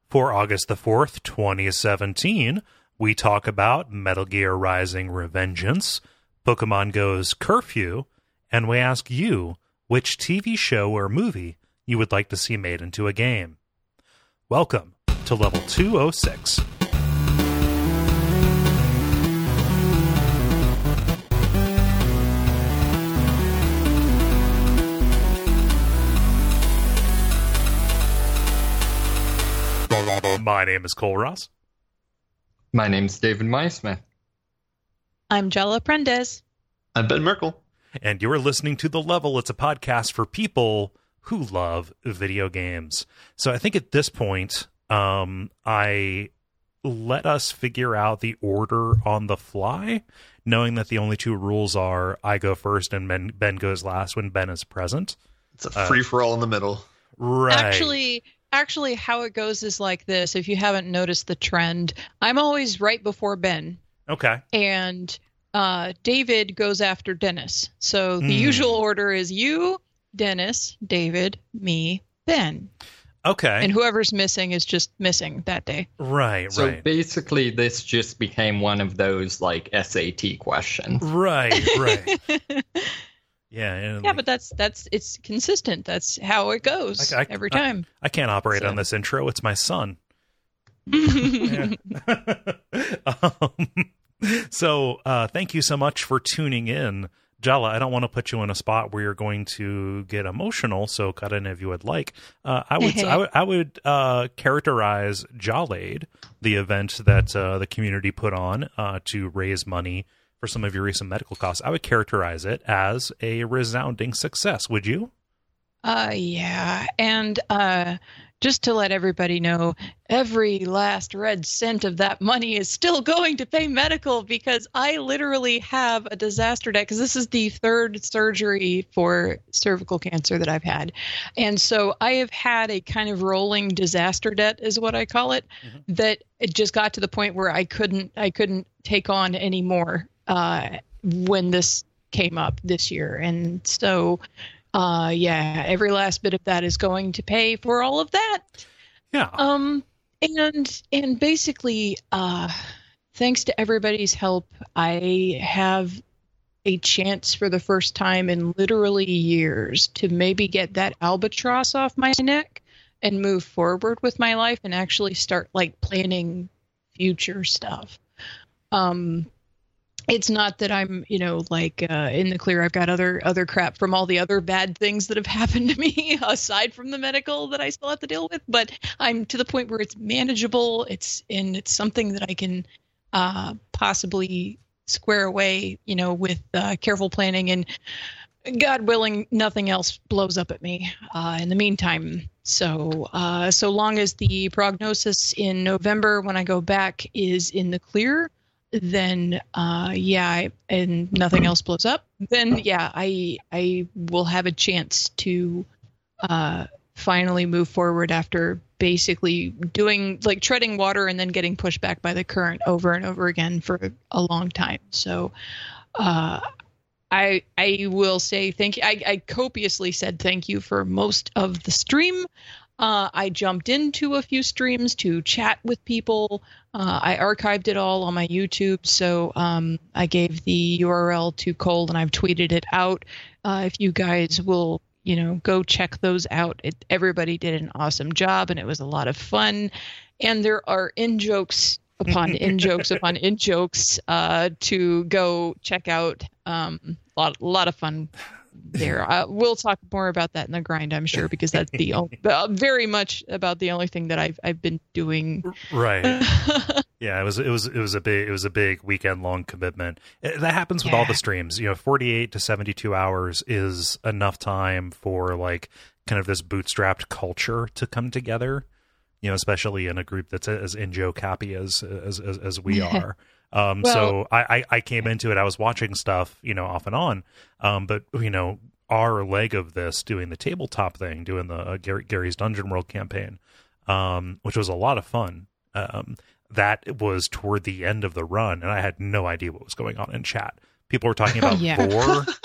For August the 4th, 2017, we talk about Metal Gear Rising: Revengeance, Pokemon Go's Curfew, and we ask you which TV show or movie you would like to see made into a game. Welcome to Level 206. My name is Cole Ross. My name's David Meisman. I'm Jella Prendez. I'm Ben Merkel. And you're listening to The Level. It's a podcast for people who love video games. So I think at this point, I let us figure out the order on the fly, knowing that the only two rules are I go first and Ben goes last when Ben is present. It's a free-for-all in the middle. Right. Actually, how it goes is like this. If you haven't noticed the trend, I'm always right before Ben. Okay. And David goes after Dennis. So the usual order is you, Dennis, David, me, Ben. Okay. And whoever's missing is just missing that day. Right. So basically, this just became one of those, like, SAT questions. Right. Yeah, but it's consistent. That's how it goes every time. I can't operate on this intro. It's my son. So thank you so much for tuning in. Jella, I don't want to put you in a spot where you're going to get emotional, so cut in if you would like. I would characterize Jolade, the event that the community put on to raise money for some of your recent medical costs. I would characterize it as a resounding success. Would you? Yeah. And just to let everybody know, every last red cent of that money is still going to pay medical, because I literally have a disaster debt, because this is the third surgery for cervical cancer that I've had. And so I have had a kind of rolling disaster debt, is what I call it, that it just got to the point where I couldn't take on any more when this came up this year. And so every last bit of that is going to pay for all of that. Yeah. And basically, thanks to everybody's help, I have a chance for the first time in literally years to maybe get that albatross off my neck and move forward with my life and actually start like planning future stuff. It's not that I'm, in the clear. I've got other crap from all the other bad things that have happened to me aside from the medical that I still have to deal with. But I'm to the point where it's manageable. It's something that I can possibly square away, with careful planning, and God willing, nothing else blows up at me in the meantime. So long as the prognosis in November when I go back is in the clear, then and nothing else blows up, then I will have a chance to finally move forward after basically doing like treading water and then getting pushed back by the current over and over again for a long time. So I will say thank you. I copiously said thank you for most of the stream. I jumped into a few streams to chat with people. I archived it all on my YouTube, so I gave the URL to Cole, and I've tweeted it out. If you guys will, go check those out. Everybody did an awesome job, and it was a lot of fun. And there are in-jokes upon in-jokes upon in-jokes to go check out. A lot of fun there. We'll talk more about that in the grind, I'm sure, because that's the very much about the only thing that I've been doing. Right. Yeah, it was a big weekend long commitment. That happens with all the streams. 48 to 72 hours is enough time for like kind of this bootstrapped culture to come together. Especially in a group that's as in-joke happy as we are. So I came into it, I was watching stuff, off and on. But, our leg of this, doing the tabletop thing, doing the Gary's Dungeon World campaign, which was a lot of fun. That was toward the end of the run, and I had no idea what was going on in chat. People were talking about Vor.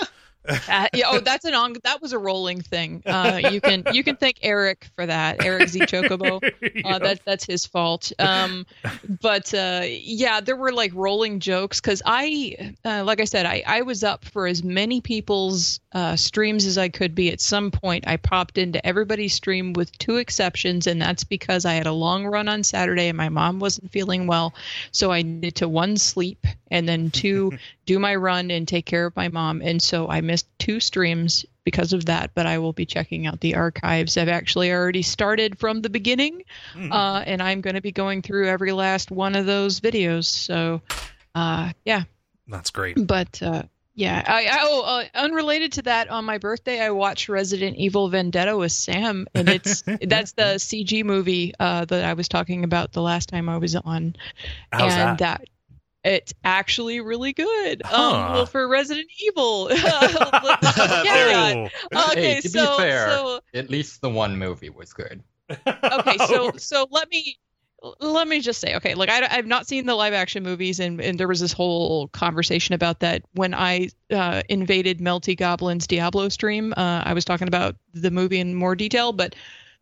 That's that was a rolling thing. You can thank Eric for that. Eric Z Chocobo. That's his fault. But there were like rolling jokes because like I said, I was up for as many people's streams as I could be. At some point, I popped into everybody's stream with 2 exceptions, and that's because I had a long run on Saturday and my mom wasn't feeling well, so I needed to 1, sleep, and then 2, do my run and take care of my mom, and so I missed 2 streams because of that, but I will be checking out the archives. I've actually already started from the beginning, and I'm going to be going through every last one of those videos, so that's great. But unrelated to that, on my birthday I watched Resident Evil Vendetta with Sam, and that's the CG movie that I was talking about the last time I was on. How's that? It's actually really good. Well, for Resident Evil. Okay, hey, to be fair, at least the one movie was good. Okay, so let me just say, okay, look, I've not seen the live action movies, and there was this whole conversation about that when I invaded Melty Goblin's Diablo stream. I was talking about the movie in more detail, but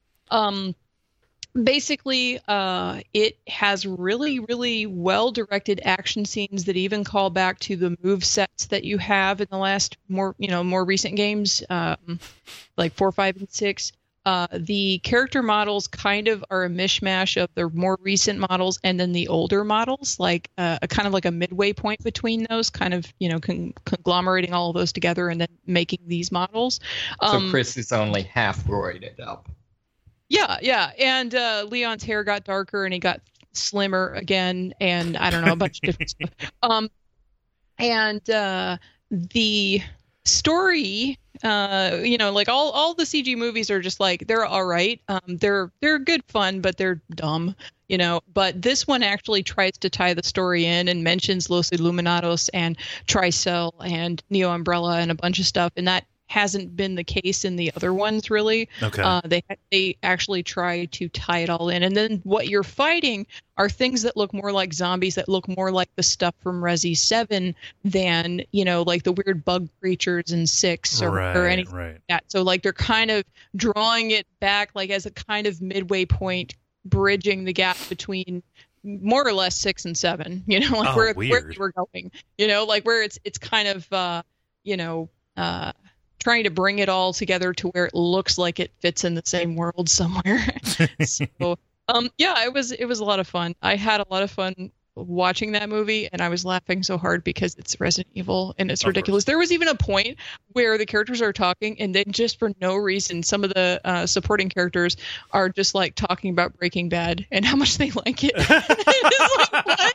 basically, it has really, really well-directed action scenes that even call back to the move sets that you have in the last more recent games, like 4, 5, and 6. The character models kind of are a mishmash of the more recent models and then the older models, like a kind of like a midway point between those, kind of conglomerating all of those together and then making these models. So Chris is only half roided up. Yeah, and Leon's hair got darker and he got slimmer again, and I don't know, a bunch of different stuff. And the story, like all the CG movies are just like, they're all right. They're good fun, but they're dumb, But this one actually tries to tie the story in and mentions Los Illuminados and Tricell and Neo Umbrella and a bunch of stuff, and that hasn't been the case in the other ones, really. Okay. They actually try to tie it all in, and then what you're fighting are things that look more like zombies, that look more like the stuff from Resi 7 than like the weird bug creatures in 6 or anything like that. So like they're kind of drawing it back like as a kind of midway point, bridging the gap between more or less 6 and 7. Where we're going. Like where it's kind of trying to bring it all together to where it looks like it fits in the same world somewhere. So, it was a lot of fun. I had a lot of fun watching that movie, and I was laughing so hard because it's Resident Evil and it's ridiculous. There was even a point where the characters are talking, and then just for no reason, some of the supporting characters are just like talking about Breaking Bad and how much they like it. It's like, what?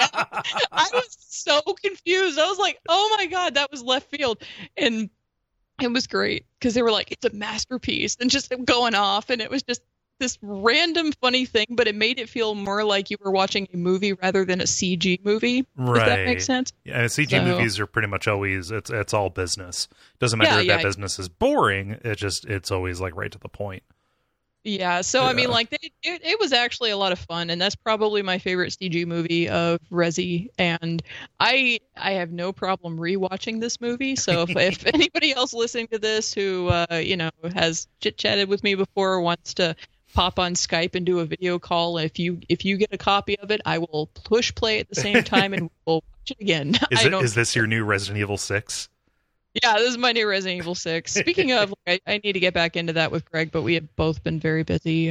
I was so confused. I was like, oh my God, that was left field. And it was great because they were like, it's a masterpiece, and just going off, and it was just this random funny thing, but it made it feel more like you were watching a movie rather than a CG movie. Right. Does that make sense? Yeah, CG movies are pretty much always it's all business. Doesn't matter if that business is boring. It's always like right to the point. Yeah, so I mean, like it was actually a lot of fun, and that's probably my favorite CG movie of Resi. And I have no problem rewatching this movie. So if anybody else listening to this who has chit chatted with me before, wants to pop on Skype and do a video call, if you get a copy of it, I will push play at the same time and we'll watch it again. Is this your new Resident Evil 6? Yeah, this is my new Resident Evil 6. Speaking of, I need to get back into that with Greg, but we have both been very busy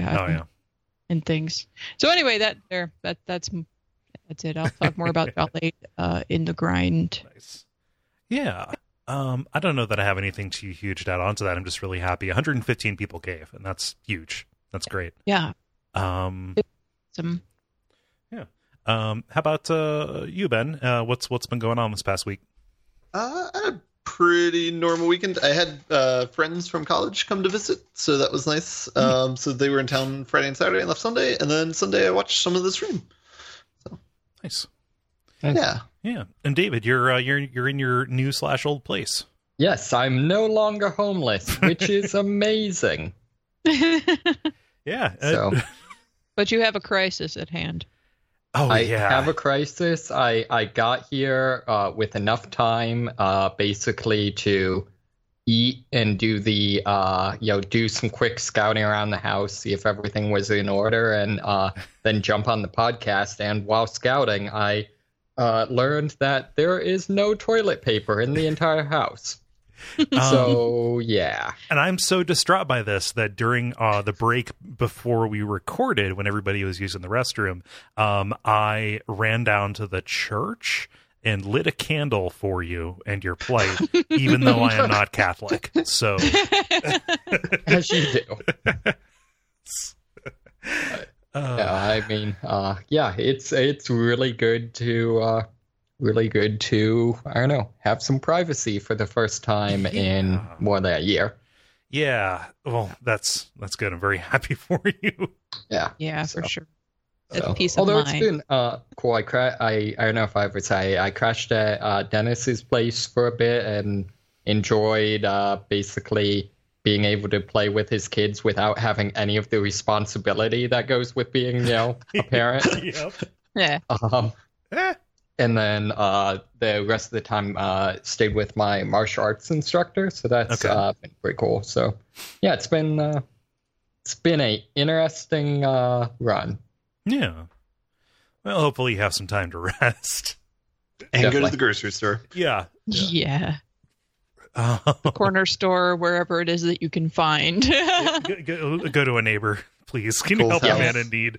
and things. So anyway, that's it. I'll talk more about Jolly in the grind. Nice. Yeah. I don't know that I have anything too huge to add on to that. I'm just really happy. 115 people gave, and that's huge. That's great. Yeah. Yeah. How about you, Ben? What's been going on this past week? I had a pretty normal weekend. I had friends from college come to visit, so that was nice. So they were in town Friday and Saturday and left Sunday, and then Sunday I watched some of the stream. So nice. Yeah. And David, you're in your new / old place. Yes, I'm no longer homeless, which is amazing. Yeah. But you have a crisis at hand. Oh, I have a crisis. I got here with enough time basically to eat and do the do some quick scouting around the house, see if everything was in order, and then jump on the podcast. And while scouting, I learned that there is no toilet paper in the entire house. So yeah, and I'm so distraught by this that during the break before we recorded, when everybody was using the restroom, I ran down to the church and lit a candle for you and your plight, even though I am not Catholic. So, as you do. I mean, it's really good to I don't know, have some privacy for the first time in more than a year. Yeah, well, that's good. I'm very happy for you. Yeah, for sure. That's So, peace of although mind. it's been cool, I don't know if I ever say I crashed at Dennis's place for a bit and enjoyed basically being able to play with his kids without having any of the responsibility that goes with being, a parent. Yep. Yeah. And then the rest of the time stayed with my martial arts instructor, so that's been pretty cool. So yeah, it's been a interesting run. Yeah. Well, hopefully you have some time to rest. And go to Definitely. the grocery store. Yeah. Yeah. The corner store, wherever it is that you can find. Go to a neighbor, please. Can you Cool. help a Yes. man in need?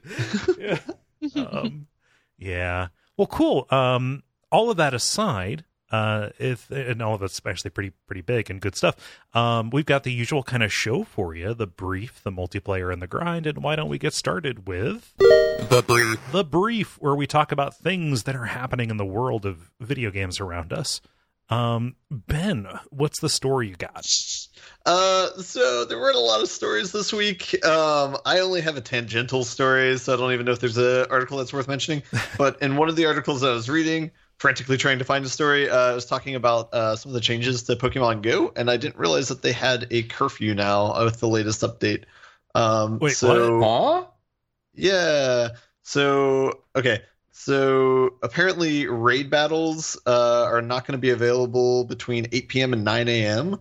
Yeah. Well, cool. All of that aside, and all of it's actually pretty big and good stuff. We've got the usual kind of show for you: the brief, the multiplayer, and the grind. And why don't we get started with the brief, where we talk about things that are happening in the world of video games around us. Ben, what's the story you got? So there weren't a lot of stories this week. I only have a tangential story, so I don't even know if there's an article that's worth mentioning. But in one of the articles I was reading, frantically trying to find a story, I was talking about some of the changes to Pokemon Go, and I didn't realize that they had a curfew now with the latest update. Wait, so, Huh? Yeah. So, okay. So apparently raid battles are not going to be available between 8 p.m. and 9 a.m.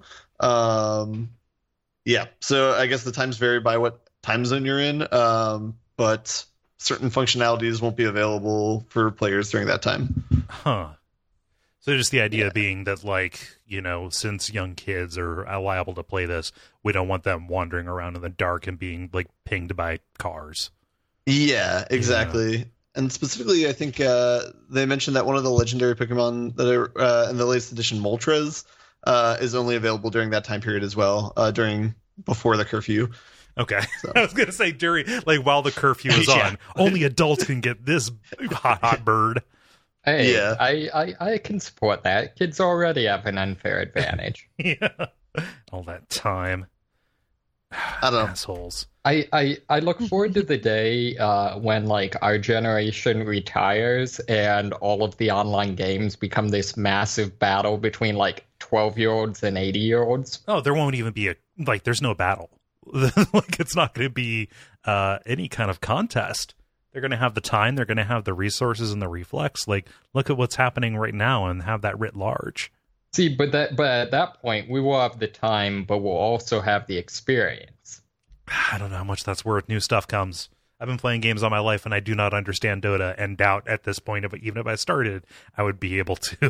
Yeah. So I guess the times vary by what time zone you're in. But certain functionalities won't be available for players during that time. Huh. So just the idea being that, like, since young kids are liable to play this, we don't want them wandering around in the dark and being, like, pinged by cars. Yeah, exactly. Yeah. And specifically, I think they mentioned that one of the legendary Pokemon that are in the latest edition, Moltres, is only available during that time period as well, before the curfew. Okay. So. I was going to say, while the curfew is on, only adults can get this hot bird. Hey, Yeah. I can support that. Kids already have an unfair advantage. Yeah. All that time. I don't know. Assholes. I look forward to the day when, like, our generation retires and all of the online games become this massive battle between, like, 12-year-olds and 80-year-olds. Oh, there won't even be there's no battle. Like, it's not going to be any kind of contest. They're going to have the time, they're going to have the resources and the reflex. Like, look at what's happening right now and have that writ large. See, but at that point, we will have the time, but we'll also have the experience. I don't know how much that's worth. New stuff comes. I've been playing games all my life, and I do not understand Dota, and doubt at this point, even if I started, I would be able to.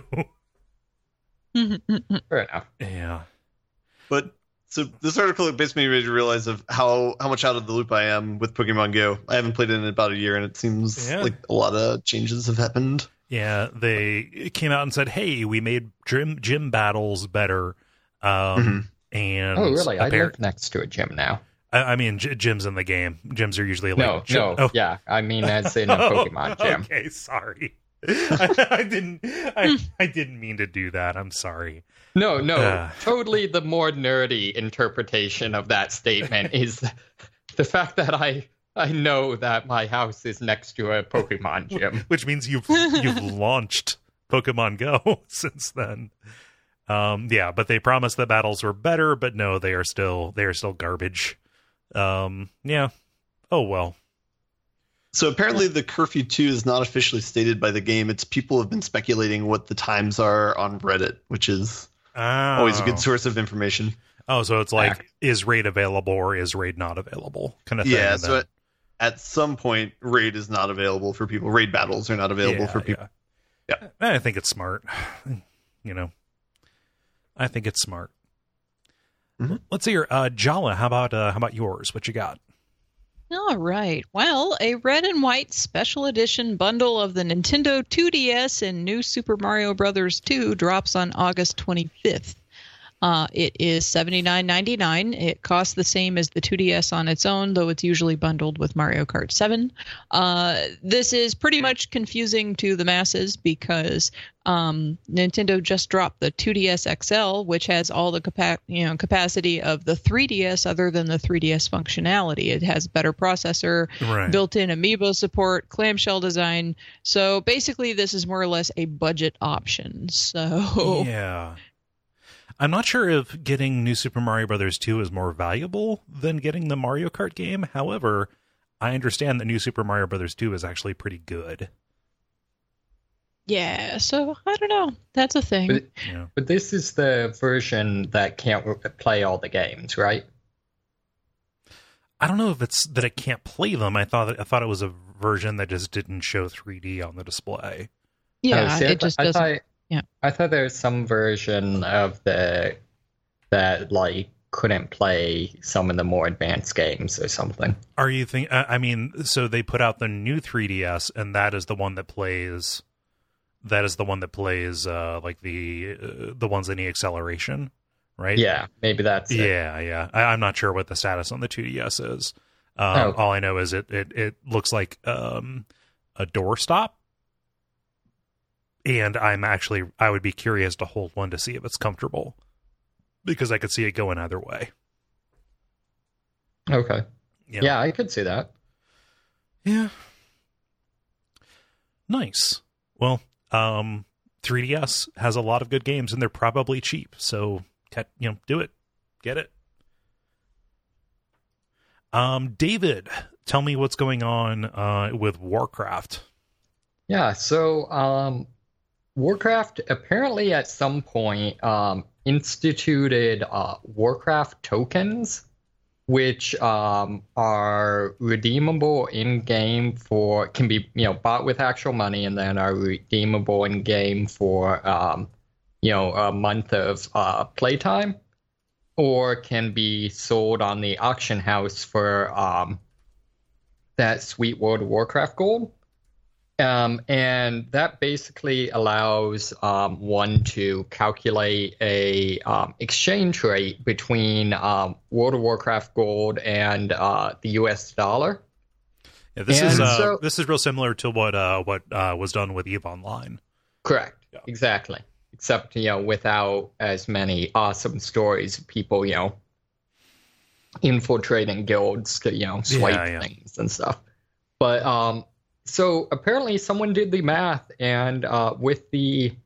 Fair enough. Yeah. But so this article basically made me realize of how much out of the loop I am with Pokemon Go. I haven't played it in about a year, and it seems like a lot of changes have happened. Yeah, they came out and said, "Hey, we made gym battles better." And oh, really? I live next to a gym now. I mean, gyms in the game. Gyms are usually like yeah. I mean, as in a Pokemon gym. Okay, sorry. I didn't mean to do that. I'm sorry. No. Totally, the more nerdy interpretation of that statement is the fact that I know that my house is next to a Pokemon gym, which means you've launched Pokemon Go since then. Yeah, but they promised the battles were better, but no, they are still garbage. Yeah. Oh well. So apparently the curfew 2 is not officially stated by the game. It's people have been speculating what the times are on Reddit, which is Always a good source of information. Oh, so it's like, is raid available or is raid not available kind of thing? Yeah, so at some point, raid is not available for people. Raid battles are not available for people. Yeah. I think it's smart. I think it's smart. Mm-hmm. Let's see here. Jala, how about yours? What you got? All right. Well, a red and white special edition bundle of the Nintendo 2DS and New Super Mario Bros. 2 drops on August 25th. It is $79.99. It costs the same as the 2DS on its own, though it's usually bundled with Mario Kart 7. This is pretty much confusing to the masses because Nintendo just dropped the 2DS XL, which has all the capacity of the 3DS other than the 3DS functionality. It has better processor, built-in amiibo support, clamshell design. So basically, this is more or less a budget option. So yeah. I'm not sure if getting New Super Mario Bros. 2 is more valuable than getting the Mario Kart game. However, I understand that New Super Mario Bros. 2 is actually pretty good. Yeah, so I don't know. That's a thing. But this is the version that can't play all the games, right? I don't know if it's that it can't play them. I thought it was a version that just didn't show 3D on the display. Yeah, it just doesn't. Yeah, I thought there was some version of that like couldn't play some of the more advanced games or something. Are you think? I mean, so they put out the new 3DS, and that is the one that plays. That is the one that plays like the ones that need acceleration, right? Yeah, maybe that's it. Yeah. I'm not sure what the status on the 2DS is. All I know is it looks like a doorstop. And I would be curious to hold one to see if it's comfortable, because I could see it going either way. Okay. Yeah, I could see that. Yeah. Nice. Well, 3DS has a lot of good games, and they're probably cheap. So, do it. Get it. David, tell me what's going on with Warcraft. Yeah, so Warcraft apparently at some point instituted Warcraft tokens, which are redeemable in game can be bought with actual money and then are redeemable in game for a month of playtime, or can be sold on the auction house for that sweet World of Warcraft gold. And that basically allows one to calculate a exchange rate between World of Warcraft gold and the US dollar. Yeah, this is real similar to what was done with EVE Online. Correct. Yeah. Exactly. Except without as many awesome stories of people infiltrating guilds to swipe things and stuff. But so apparently someone did the math, and with the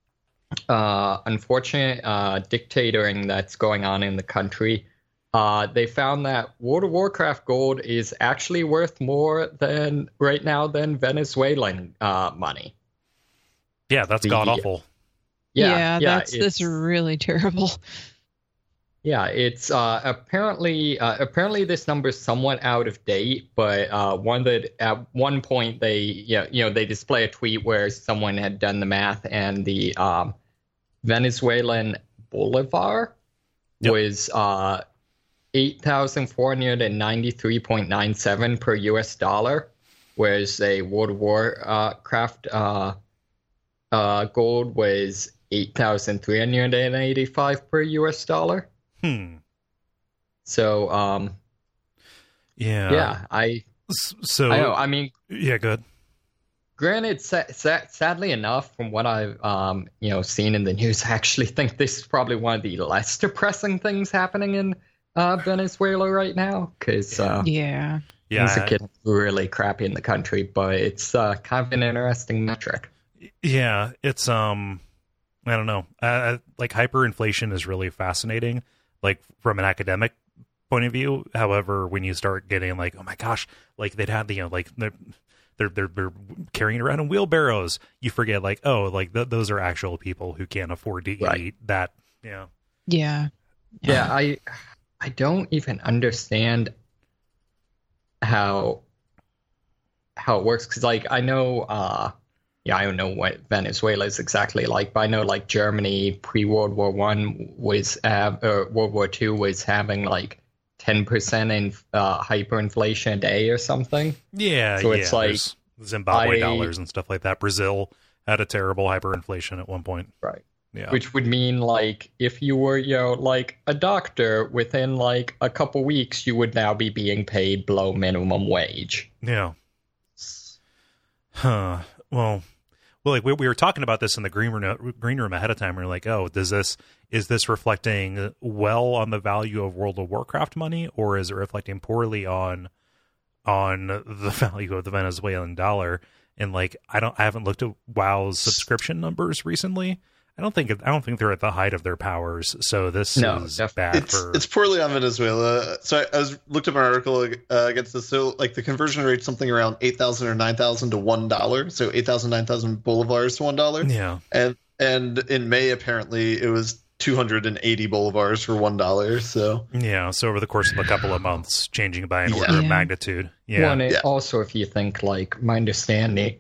unfortunate dictating that's going on in the country, they found that World of Warcraft gold is actually worth more right now than Venezuelan money. Yeah, that's god-awful. Yeah, that's really terrible. Yeah, it's apparently this number is somewhat out of date, but at one point they they display a tweet where someone had done the math, and the Venezuelan bolivar was 8,493.97 per US dollar, whereas a World of Warcraft gold was 8,385 per US dollar. So, yeah. I know. I mean, yeah, good. Granted, sadly enough, from what I've seen in the news, I actually think this is probably one of the less depressing things happening in Venezuela right now, because things are getting really crappy in the country. But it's kind of an interesting metric. Yeah, it's I don't know. Like hyperinflation is really fascinating, like from an academic point of view. However, when you start getting like, oh my gosh, like they'd had they're carrying around in wheelbarrows, you forget like, oh, like those are actual people who can't afford to eat that Yeah. Yeah. Yeah, I don't even understand how it works, because like I know I don't know what Venezuela is exactly like, but I know like Germany pre-World War One was World War II was having like 10% in hyperinflation a day or something. Yeah, so it's like there's Zimbabwe dollars and stuff like that. Brazil had a terrible hyperinflation at one point. Right. Yeah. Which would mean like if you were, like a doctor, within like a couple weeks, you would now be being paid below minimum wage. Yeah. Huh. Well, like we were talking about this in the green room ahead of time. We were like, oh, is this reflecting well on the value of World of Warcraft money, or is it reflecting poorly on the value of the Venezuelan dollar? And like, I haven't looked at WoW's subscription numbers recently. I don't think they're at the height of their powers. So this is bad. It's poorly on Venezuela. So I looked up an article against this. So like the conversion rate's something around 8,000 or 9,000 to $1. So 8,000, 9,000 bolivars to $1. Yeah. And in May apparently it was 280 bolivars for $1. So yeah. So over the course of a couple of months, changing by an order of magnitude. Yeah. Well, and also, if you think like my understanding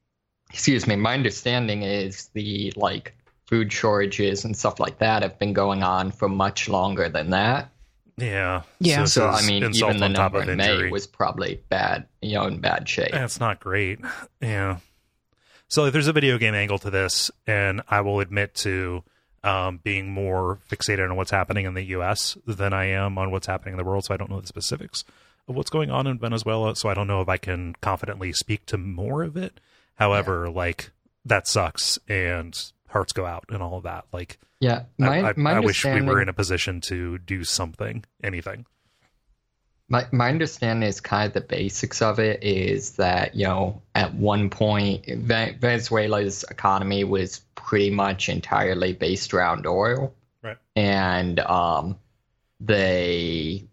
is the like food shortages and stuff like that have been going on for much longer than that. Yeah. Yeah. So I mean, even the number in May was probably bad, in bad shape. That's not great. Yeah. So there's a video game angle to this, and I will admit to being more fixated on what's happening in the U.S. than I am on what's happening in the world. So I don't know the specifics of what's going on in Venezuela. So I don't know if I can confidently speak to more of it. However, like that sucks, and hearts go out and all of that. Like, yeah, I wish we were in a position to do something, anything. My understanding is kind of the basics of it is that, at one point, Venezuela's economy was pretty much entirely based around oil. Right. And they,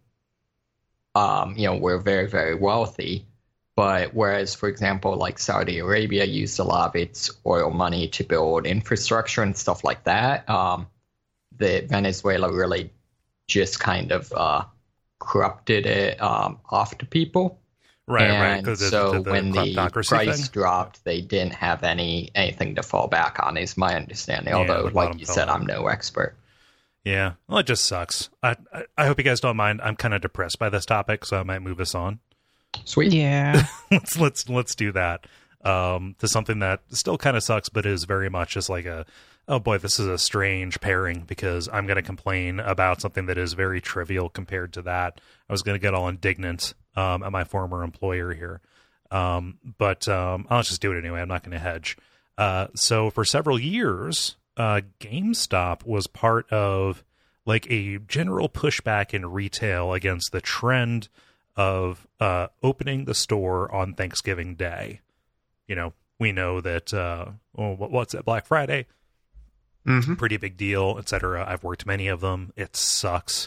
were very, very wealthy. But whereas, for example, like Saudi Arabia used a lot of its oil money to build infrastructure and stuff like that, the Venezuela really just kind of corrupted it off to people. Right, and right. So when the price dropped, they didn't have anything to fall back on, is my understanding. Although, like you said, I'm no expert. Yeah, well, it just sucks. I hope you guys don't mind. I'm kind of depressed by this topic, so I might move us on. Sweet. Yeah. let's do that. To something that still kind of sucks, but is very much just like oh boy, this is a strange pairing, because I'm going to complain about something that is very trivial compared to that. I was going to get all indignant at my former employer here. But I'll just do it anyway. I'm not going to hedge. So for several years, GameStop was part of like a general pushback in retail against the trend of opening the store on Thanksgiving Day. We know that what's it, Black Friday? Mm-hmm. Pretty big deal, etc. I've worked many of them. It sucks.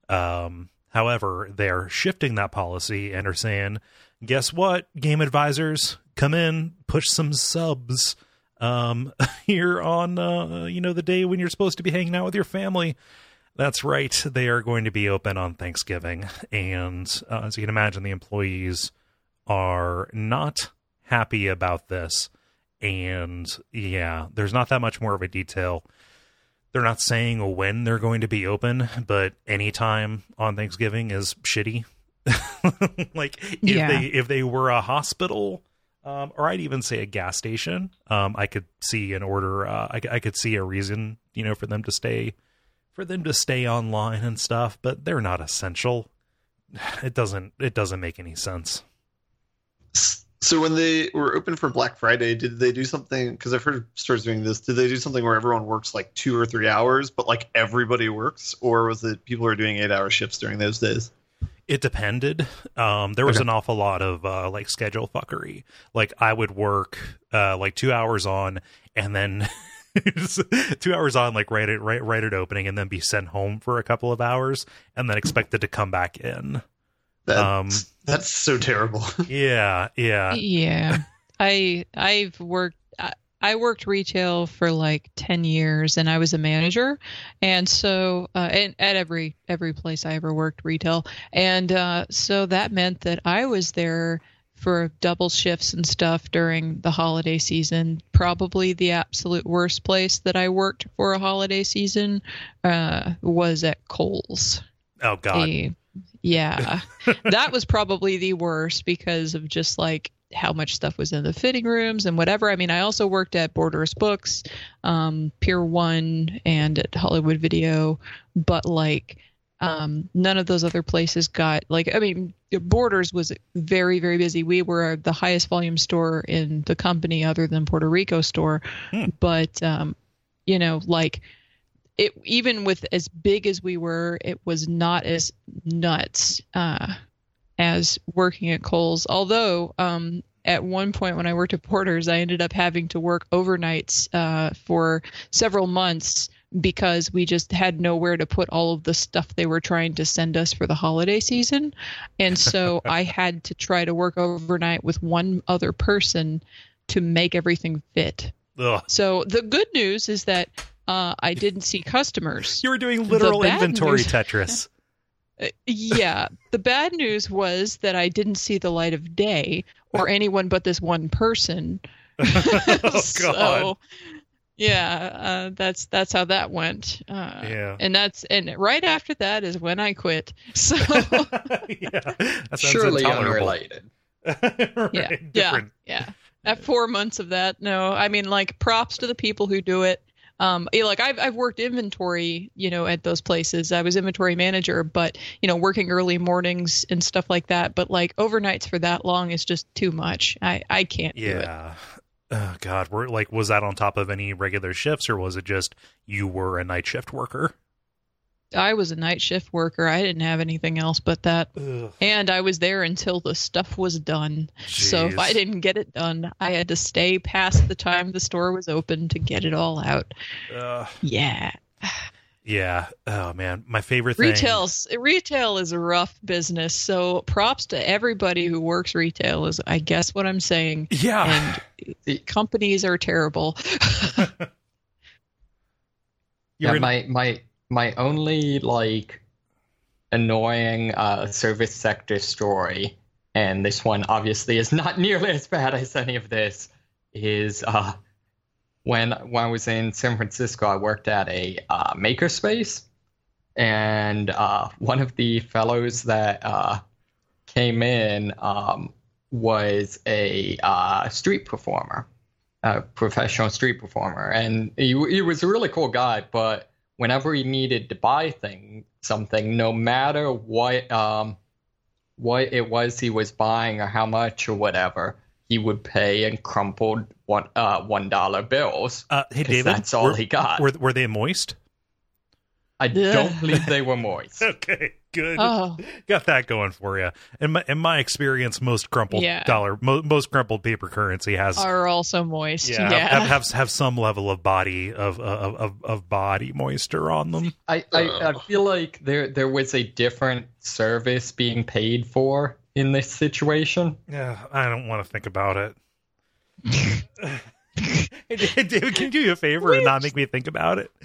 However, they're shifting that policy and are saying, guess what, game advisors, come in, push some subs here on the day when you're supposed to be hanging out with your family. That's right. They are going to be open on Thanksgiving. And as you can imagine, the employees are not happy about this. And yeah, there's not that much more of a detail. They're not saying when they're going to be open, but any time on Thanksgiving is shitty. Like if they were a hospital, or I'd even say a gas station, I could see an order. I could see a reason, for them to stay online and stuff, but they're not essential. It doesn't make any sense. So when they were open for Black Friday, did they do something? Because I've heard stores doing this. Did they do something where everyone works like 2 or 3 hours, but like everybody works, or was it people who are doing 8-hour shifts during those days? It depended. There was an awful lot of like schedule fuckery. Like I would work like 2 hours on, and then 2 hours on, like right at opening, and then be sent home for a couple of hours, and then expected to come back in. That's so terrible. Yeah. I've worked. I worked retail for like 10 years and I was a manager. And so, and at every place I ever worked retail. And so that meant that I was there for double shifts and stuff during the holiday season. Probably the absolute worst place that I worked for a holiday season was at Kohl's. Oh, God. Yeah. That was probably the worst because of just like how much stuff was in the fitting rooms and whatever. I mean, I also worked at Borders Books, Pier 1, and at Hollywood Video, but like none of those other places got like, I mean, Borders was very, very busy. We were the highest volume store in the company other than Puerto Rico store. But, you know, like it, even with as big as we were, it was not as nuts as working at Kohl's. Although at one point when I worked at Porter's, I ended up having to work overnights for several months because we just had nowhere to put all of the stuff they were trying to send us for the holiday season. And so I had to try to work overnight with one other person to make everything fit. Ugh. So the good news is that I didn't see customers. You were doing literal inventory Tetris. Yeah. The bad news was that I didn't see the light of day or anyone but this one person. Oh, God. So, yeah, that's how that went. Yeah. And right after that is when I quit. So Yeah, that sounds Surely intolerable. unrelated. Right, different. yeah. At 4 months of that, no, I mean, like, props to the people who do it. Like I've worked inventory, you know, at those places. I was inventory manager, but you know, working early mornings and stuff like that. But like overnights for that long is just too much. I can't do it. Yeah. Oh, God. Was that on top of any regular shifts, or was it just you were a night shift worker? I was a night shift worker. I didn't have anything else but that. Ugh. And I was there until the stuff was done. So if Jeez. I didn't get it done, I had to stay past the time the store was open to get it all out. Yeah. Yeah. Oh, man. My favorite thing. Retail is a rough business. So props to everybody who works retail is, I guess, what I'm saying. Yeah. And companies are terrible. My only like annoying service sector story, and this one obviously is not nearly as bad as any of this, is when I was in San Francisco, I worked at a makerspace, and one of the fellows that came in was a street performer, a professional street performer, and he was a really cool guy, but whenever he needed to buy something, no matter what it was he was buying or how much or whatever, he would pay in crumpled $1 bills. Hey, David, that's all he got. Were they moist? I don't believe they were moist. Okay, good. Oh. Got that going for you. In my experience, most crumpled most crumpled paper currency are also moist. have some level of body of body moisture on them. I feel like there was a different service being paid for in this situation. Yeah, I don't want to think about it. Hey, David, can you do me a favor and not make me think about it?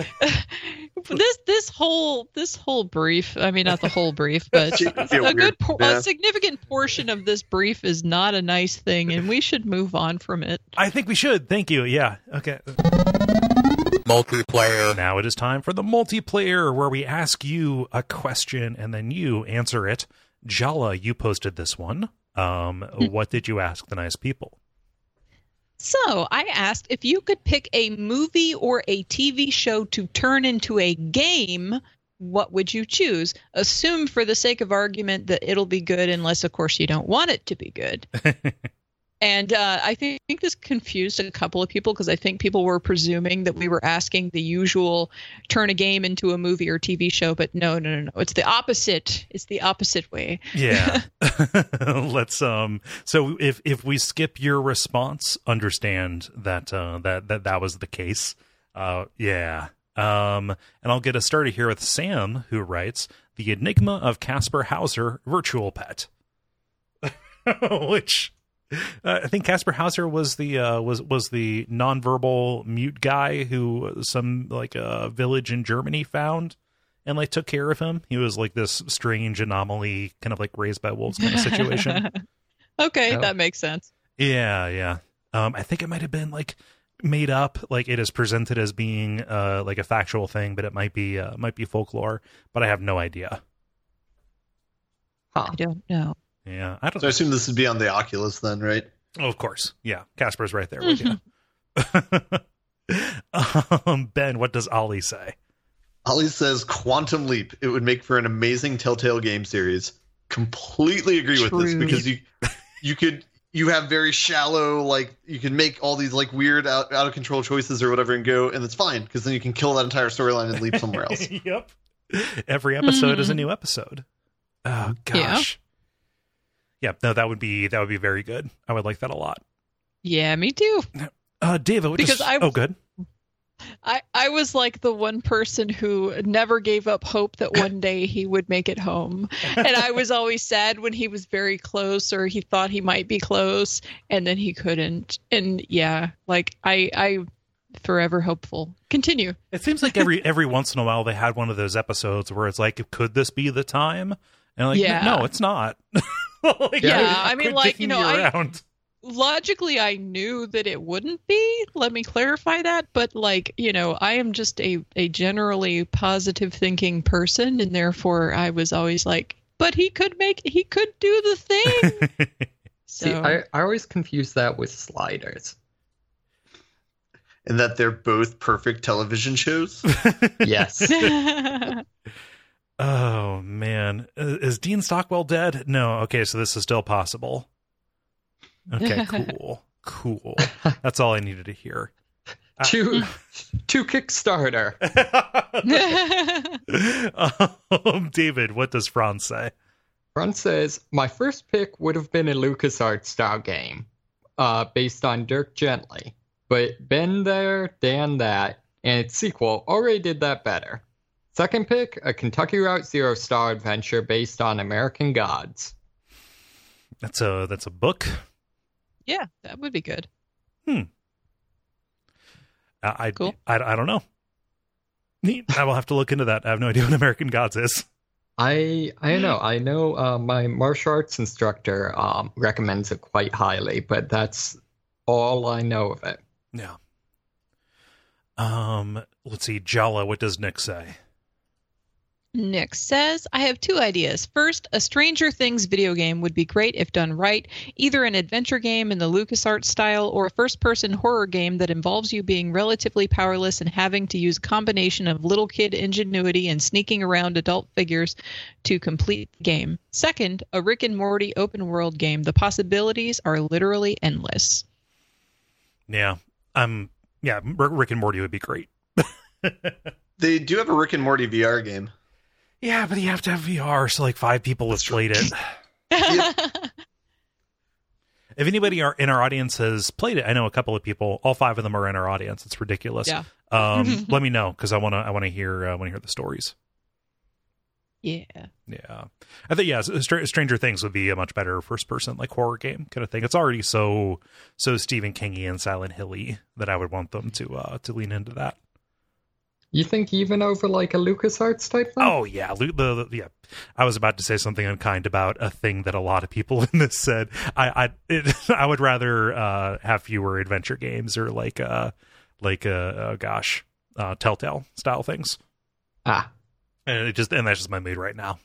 This whole brief, I mean, not the whole brief, but a significant portion of this brief is not a nice thing, and we should move on from it. I think we should. Thank you. Yeah. Okay. Multiplayer. Now it is time for the multiplayer, where we ask you a question and then you answer it. Jala, you posted this one. What did you ask the nice people? So I asked if you could pick a movie or a TV show to turn into a game, what would you choose? Assume for the sake of argument that it'll be good, unless, of course, you don't want it to be good. And I think this confused a couple of people because I think people were presuming that we were asking the usual turn a game into a movie or TV show, but no. It's the opposite. It's the opposite way. Yeah. Let's so if we skip your response, understand that that was the case. Yeah. And I'll get us started here with Sam, who writes The Enigma of Casper Hauser Virtual Pet. Which I think Casper Hauser was the nonverbal mute guy who some like a village in Germany found and like took care of him. He was like this strange anomaly, kind of like raised by wolves kind of situation. Okay, that makes sense. Yeah. I think it might have been like made up, like it is presented as being like a factual thing, but it might be folklore. But I have no idea. Huh. I don't know. Yeah, I don't. So I assume this would be on the Oculus then, right? Oh, of course. Yeah, Casper's right there with you. Ben, what does Ollie say? Ollie says Quantum Leap. It would make for an amazing Telltale game series. Completely agree with this because you have very shallow, like you can make all these like weird out of control choices or whatever and go, and it's fine because then you can kill that entire storyline and leap somewhere else. Yep. Every episode is a new episode. Oh gosh. Yeah, no, that would be very good. I would like that a lot. Yeah, me too. David, good. I was like the one person who never gave up hope that one day he would make it home. And I was always sad when he was very close or he thought he might be close and then he couldn't. And yeah, like I forever hopeful. Continue. It seems like every once in a while they had one of those episodes where it's like, could this be the time? And like, no, it's not. Like, I mean, like, you know, logically I knew that it wouldn't be. Let me clarify that. But like, you know, I am just a generally positive thinking person. And therefore I was always like, but he could do the thing. So See, I always confuse that with Sliders. And that they're both perfect television shows? Yes. Oh, man. Is Dean Stockwell dead? No. Okay, so this is still possible. Okay, cool. That's all I needed to hear. To Kickstarter. David, what does Franz say? Franz says, my first pick would have been a LucasArts style game based on Dirk Gently. But been there, Dan that, and its sequel already did that better. Second pick, a Kentucky Route Zero style adventure based on American Gods. That's a book. Yeah, that would be good. Cool. I don't know. I will have to look into that. I have no idea what American Gods is. I don't know. I know my martial arts instructor recommends it quite highly, but that's all I know of it. Yeah. Let's see. Jala, what does Nick say? Nick says, I have two ideas. First, a Stranger Things video game would be great if done right, either an adventure game in the LucasArts style or a first-person horror game that involves you being relatively powerless and having to use a combination of little kid ingenuity and sneaking around adult figures to complete the game. Second, a Rick and Morty open-world game. The possibilities are literally endless. Yeah. Rick and Morty would be great. They do have a Rick and Morty VR game. Yeah, but you have to have VR, so like 5 people have played it. Yep. If anybody in our audience has played it, I know a couple of people. All 5 of them are in our audience. It's ridiculous. Yeah. Let me know because I want to hear the stories. Yeah. Yeah. I think Stranger Things would be a much better first person like horror game kind of thing. It's already so Stephen King-y and Silent Hill-y that I would want them to lean into that. You think even over like a LucasArts type thing? Oh yeah, yeah. I was about to say something unkind about a thing that a lot of people in this said. I would rather have fewer adventure games or Telltale style things. And that's just my mood right now.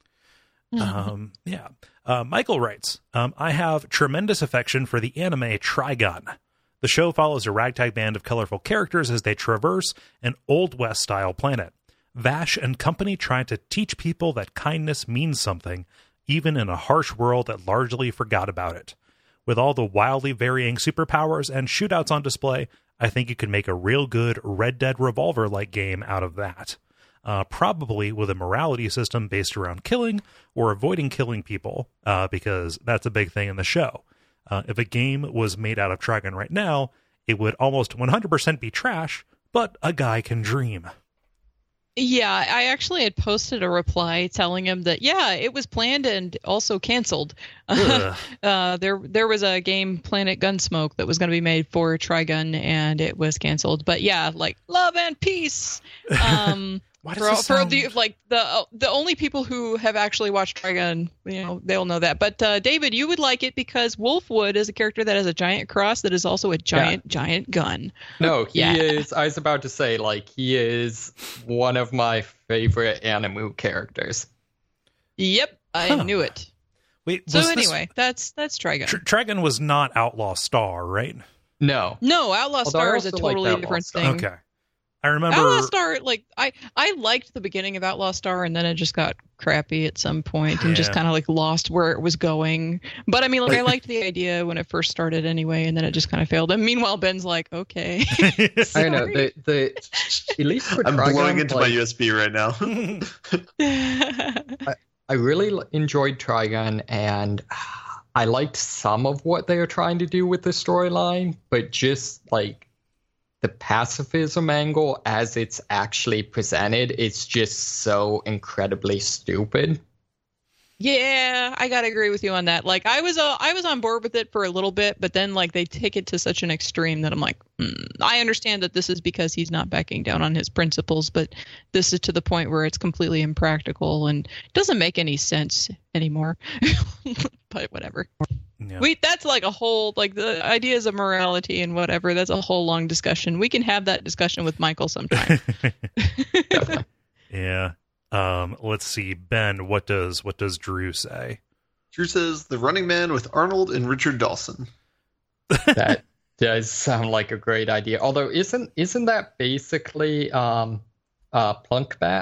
Yeah. Michael writes, I have tremendous affection for the anime Trigun. The show follows a ragtag band of colorful characters as they traverse an Old West-style planet. Vash and company try to teach people that kindness means something, even in a harsh world that largely forgot about it. With all the wildly varying superpowers and shootouts on display, I think you could make a real good Red Dead Revolver-like game out of that. Probably with a morality system based around killing or avoiding killing people, because that's a big thing in the show. If a game was made out of Trigun right now, it would almost 100% be trash, but a guy can dream. Yeah, I actually had posted a reply telling him that, yeah, it was planned and also canceled. There was a game, Planet Gunsmoke, that was going to be made for Trigun, and it was canceled. But yeah, like love and peace. Why does this sound... the only people who have actually watched Trigun, they'll know that. But David, you would like it because Wolfwood is a character that has a giant cross that is also a giant gun. No, he is. I was about to say, like, he is one of my favorite Animu characters. Yep, I knew it. Wait, so anyway, that's Trigun. Trigun was not Outlaw Star, right? No, Outlaw Star is a totally different thing. Okay. I remember Outlaw Star, like I liked the beginning of Outlaw Star, and then it just got crappy at some point and just kind of like lost where it was going. But I mean, like I liked the idea when it first started anyway, and then it just kind of failed. And meanwhile, Ben's like, okay. I know the at least for I'm Trigun, blowing into my USB right now. I really enjoyed Trigun, and I liked some of what they were trying to do with the storyline, but just like the pacifism angle as it's actually presented, it's just so incredibly stupid. Yeah, I gotta agree with you on that. Like, I was on board with it for a little bit, but then like they take it to such an extreme that I'm like, I understand that this is because he's not backing down on his principles, but this is to the point where it's completely impractical and doesn't make any sense anymore. But whatever. Yeah. That's like a whole, like, the ideas of morality and whatever. That's a whole long discussion. We can have that discussion with Michael sometime. Yeah. Let's see, Ben. What does Drew say? Drew says The Running Man with Arnold and Richard Dawson. That does sound like a great idea. Although, isn't that basically Plunkbat?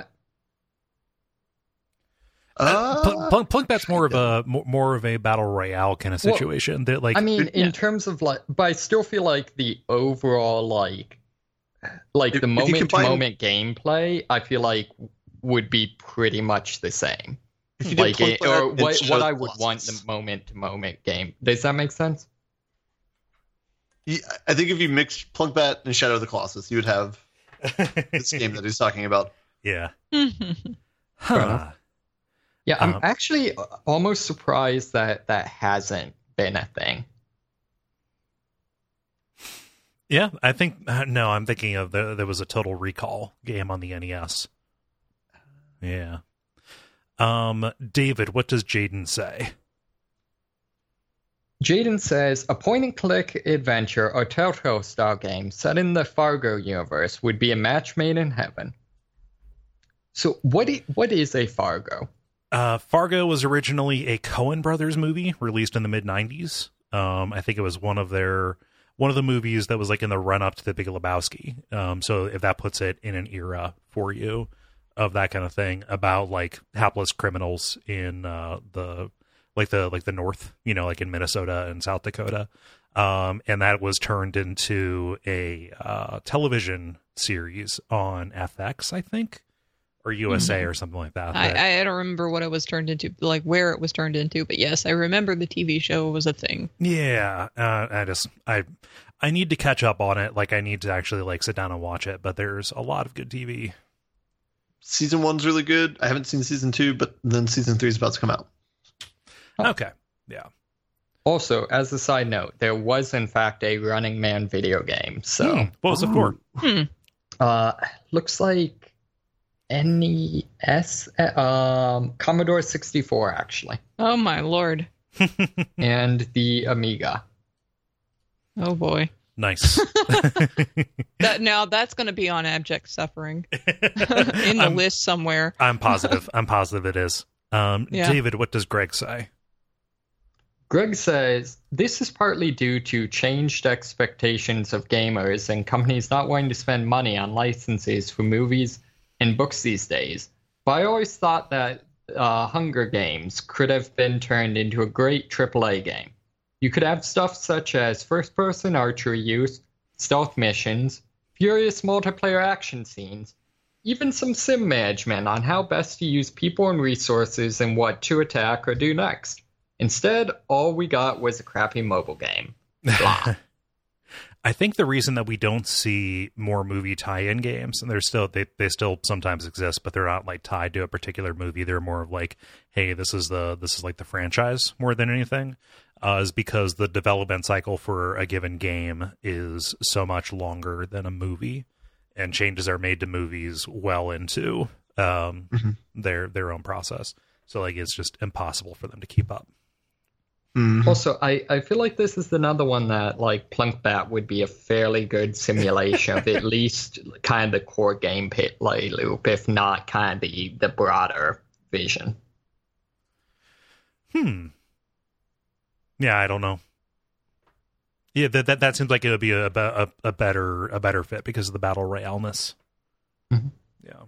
Plunkbat's more of a battle royale kind of situation. That, like, I mean, in terms of like, but I still feel like the overall like the moment to moment gameplay, I feel like would be pretty much the same. If you like did what I would want the moment to moment game. Does that make sense? Yeah, I think if you mixed Plunkbat and Shadow of the Colossus, you would have this game that he's talking about. Yeah. Huh. Yeah, I'm actually almost surprised that hasn't been a thing. Yeah, I think no. I'm thinking of there was a Total Recall game on the NES. Yeah. David, what does Jaden say? Jaden says a point-and-click adventure or Telltale-style game set in the Fargo universe would be a match made in heaven. So, what is a Fargo? Fargo was originally a Coen Brothers movie released in the mid-90s. I think it was one of the movies that was like in the run-up to The Big Lebowski. So if that puts it in an era for you of that kind of thing about like hapless criminals in the North, like in Minnesota and South Dakota. And that was turned into a television series on FX, I think. Or USA or something like that. I don't remember what it was turned into, like where it was turned into, but yes, I remember the TV show was a thing. Yeah, I need to catch up on it. Like, I need to actually like sit down and watch it. But there's a lot of good TV. Season 1's really good. I haven't seen season 2, but then season 3 is about to come out. Okay, yeah. Also, as a side note, there was in fact a Running Man video game. So what was it for? Looks like NES, Commodore 64, actually. Oh my lord. And the Amiga. Oh boy. Nice. That's going to be on Abject Suffering in the list somewhere. I'm positive it is. David, what does Greg say? Greg says, this is partly due to changed expectations of gamers and companies not wanting to spend money on licenses for movies and books these days. But I always thought that Hunger Games could have been turned into a great AAA game. You could have stuff such as first-person archery use, stealth missions, furious multiplayer action scenes, even some sim management on how best to use people and resources and what to attack or do next. Instead, all we got was a crappy mobile game. Blah. I think the reason that we don't see more movie tie-in games, and they still sometimes exist, but they're not like tied to a particular movie. They're more of like, hey, this is like the franchise more than anything, is because the development cycle for a given game is so much longer than a movie, and changes are made to movies well into their own process. So like it's just impossible for them to keep up. Also, I feel like this is another one that, like, Plunkbat would be a fairly good simulation of at least kind of the core gameplay loop, if not kind of the broader vision. Yeah, I don't know. Yeah, that seems like it would be a better fit because of the battle royale-ness. Yeah.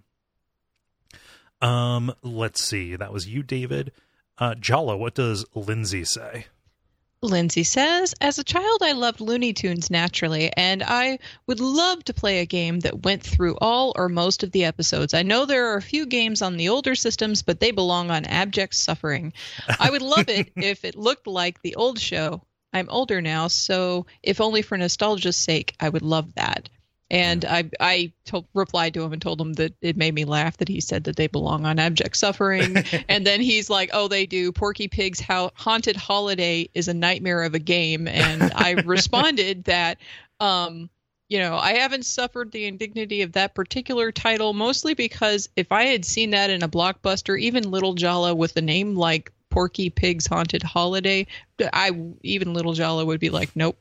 Let's see. That was you, David. Jala, what does Lindsay say? Lindsay says, as a child, I loved Looney Tunes naturally, and I would love to play a game that went through all or most of the episodes. I know there are a few games on the older systems, but they belong on abject suffering. I would love it if it looked like the old show. I'm older now, so if only for nostalgia's sake, I would love that. And I replied to him and told him that it made me laugh that he said that they belong on abject suffering. And then he's like, oh, they do. Porky Pig's Haunted Holiday is a nightmare of a game. And I responded that, I haven't suffered the indignity of that particular title, mostly because if I had seen that in a blockbuster, even Little Jala with a name like Porky Pig's Haunted Holiday, even Little Jala would be like, nope.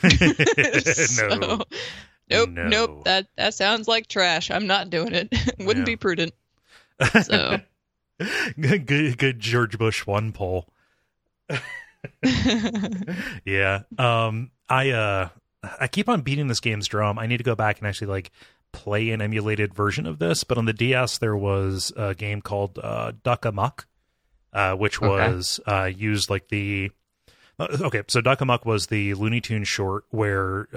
No. Nope. That sounds like trash. I'm not doing it. Wouldn't be prudent. So good George Bush 1 poll. Yeah. I keep on beating this game's drum. I need to go back and actually like play an emulated version of this. But on the DS, there was a game called Duck Amuck, which was used like the. So Duck Amuck was the Looney Tunes short where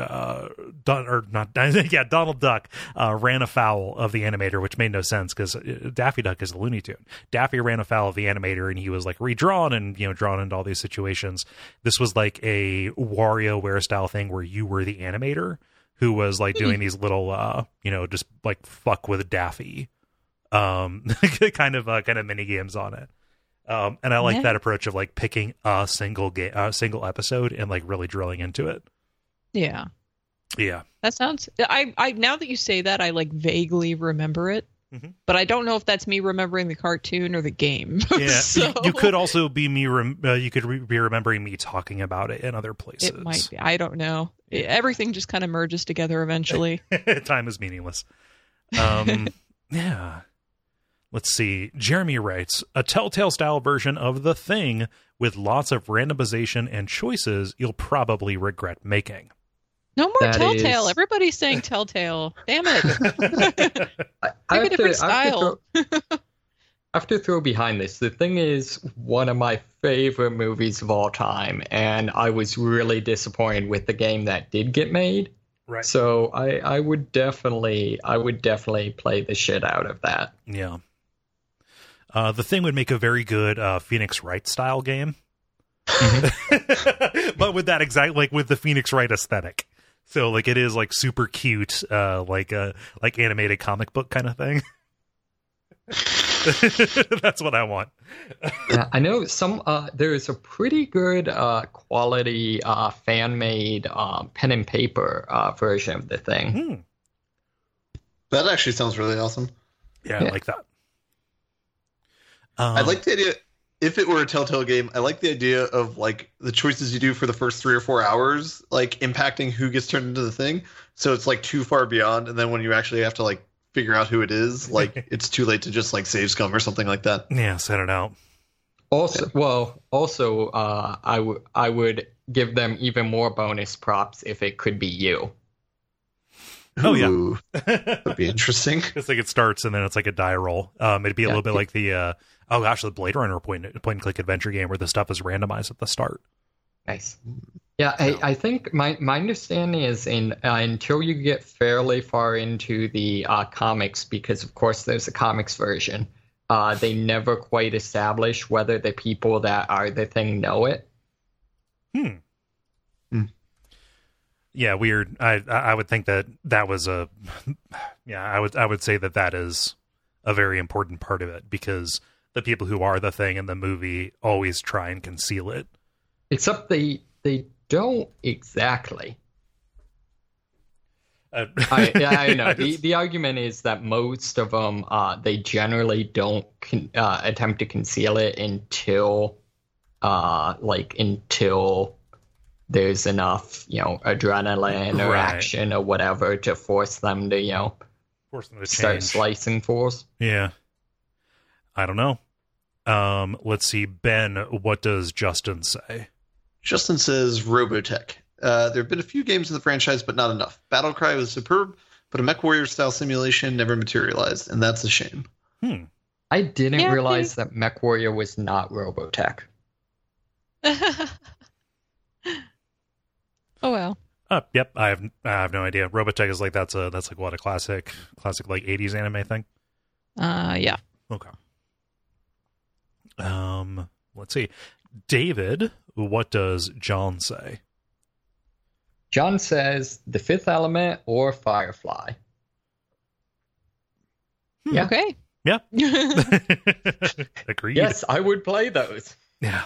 Donald Duck ran afoul of the animator, which made no sense because Daffy Duck is a Looney Tune. Daffy ran afoul of the animator, and he was like redrawn and drawn into all these situations. This was like a WarioWare style thing where you were the animator who was like doing these little just like fuck with Daffy kind of mini games on it. And I like that approach of like picking a single episode and like really drilling into it. Yeah. Yeah. That sounds, I now that you say that, I like vaguely remember it, but I don't know if that's me remembering the cartoon or the game. Yeah. So. You could also be me. You could be remembering me talking about it in other places. It might be. I don't know. Everything just kind of merges together eventually. Time is meaningless. Yeah. Let's see. Jeremy writes, a Telltale-style version of The Thing with lots of randomization and choices you'll probably regret making. No more Telltale. Everybody's saying Telltale. Damn it. Pick a different style. I have to throw behind this. The Thing is one of my favorite movies of all time, and I was really disappointed with the game that did get made. Right. So I would definitely play the shit out of that. Yeah. The Thing would make a very good Phoenix Wright style game, but with that exact with the Phoenix Wright aesthetic. So like it is like super cute, like animated comic book kind of thing. That's what I want. Yeah, I know there is a pretty good quality fan made pen and paper version of The Thing. That actually sounds really awesome. Yeah, I like that. I like the idea, if it were a Telltale game, I like the idea of like the choices you do for the first 3 or 4 hours, like impacting who gets turned into the Thing. So it's like too far beyond. And then when you actually have to like figure out who it is, like it's too late to just like save scum or something like that. Yeah, set it out. Also, I would give them even more bonus props if it could be you. Oh yeah, that'd be interesting. It's like it starts and then it's like a die roll. It'd be a little bit like the the Blade Runner point and click adventure game where the stuff is randomized at the start. Nice. Yeah, I think my understanding is until you get fairly far into the comics, because of course there's a comics version, they never quite establish whether the people that are the Thing know it. Yeah, weird. I would think that was a yeah, I would say that is a very important part of it, because the people who are the Thing in the movie always try and conceal it. Except they don't exactly. I know. The argument is that most of them, they generally don't attempt to conceal it until there's enough, adrenaline or action or whatever to force them to, start slicing fools. Yeah. I don't know. Let's see. Ben, what does Justin say? Justin says Robotech. There have been a few games in the franchise, but not enough. Battlecry was superb, but a MechWarrior-style simulation never materialized, and that's a shame. I didn't realize that MechWarrior was not Robotech. Oh well. Yep. I have no idea. Robotech is like that's like what, a classic like 80s anime thing. Yeah. Okay. Let's see. David, what does John say? John says The Fifth Element or Firefly. Yeah. Okay. Yeah. Agreed. Yes, I would play those. Yeah.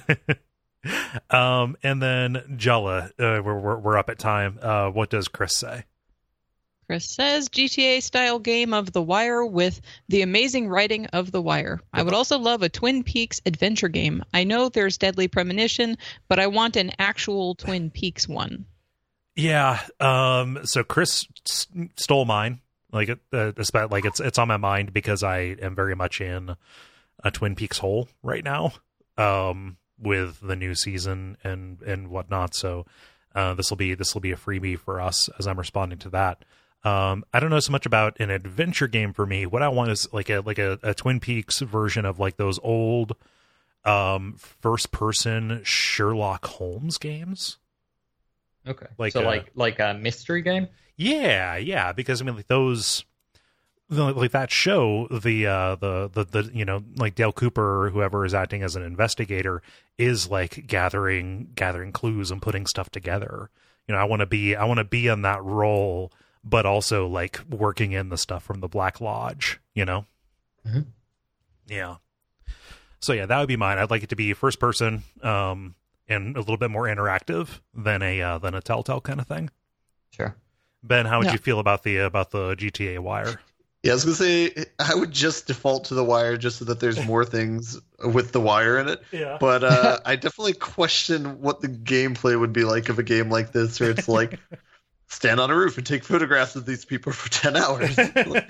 And then Jella, we're up at time. What does Chris say? Chris says GTA style game of The Wire with the amazing writing of The Wire. I would also love a Twin Peaks adventure game. I know there's Deadly Premonition, but I want an actual Twin Peaks one. Yeah. So Chris stole mine. Like it's on my mind because I am very much in a Twin Peaks hole right now. With the new season and whatnot. So this will be a freebie for us as I'm responding to that. I don't know so much about an adventure game for me. What I want is like a Twin Peaks version of like those old first person Sherlock Holmes games. Okay. Like a mystery game? Yeah, because I mean like those, like that show, the like Dale Cooper or whoever is acting as an investigator is like gathering clues and putting stuff together. I want to be in that role, but also like working in the stuff from the Black Lodge, Mm-hmm. Yeah. So yeah, that would be mine. I'd like it to be first person, and a little bit more interactive than a Telltale kind of thing. Sure. Ben, how would you feel about the GTA Wire? Yeah, I was going to say, I would just default to The Wire just so that there's more things with The Wire in it. Yeah. But I definitely question what the gameplay would be like of a game like this, where it's like, stand on a roof and take photographs of these people for 10 hours.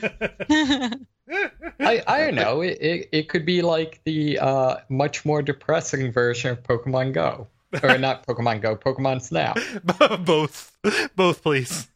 I don't know. It could be like the much more depressing version of Pokemon Go. Or not Pokemon Go, Pokemon Snap. Both, please.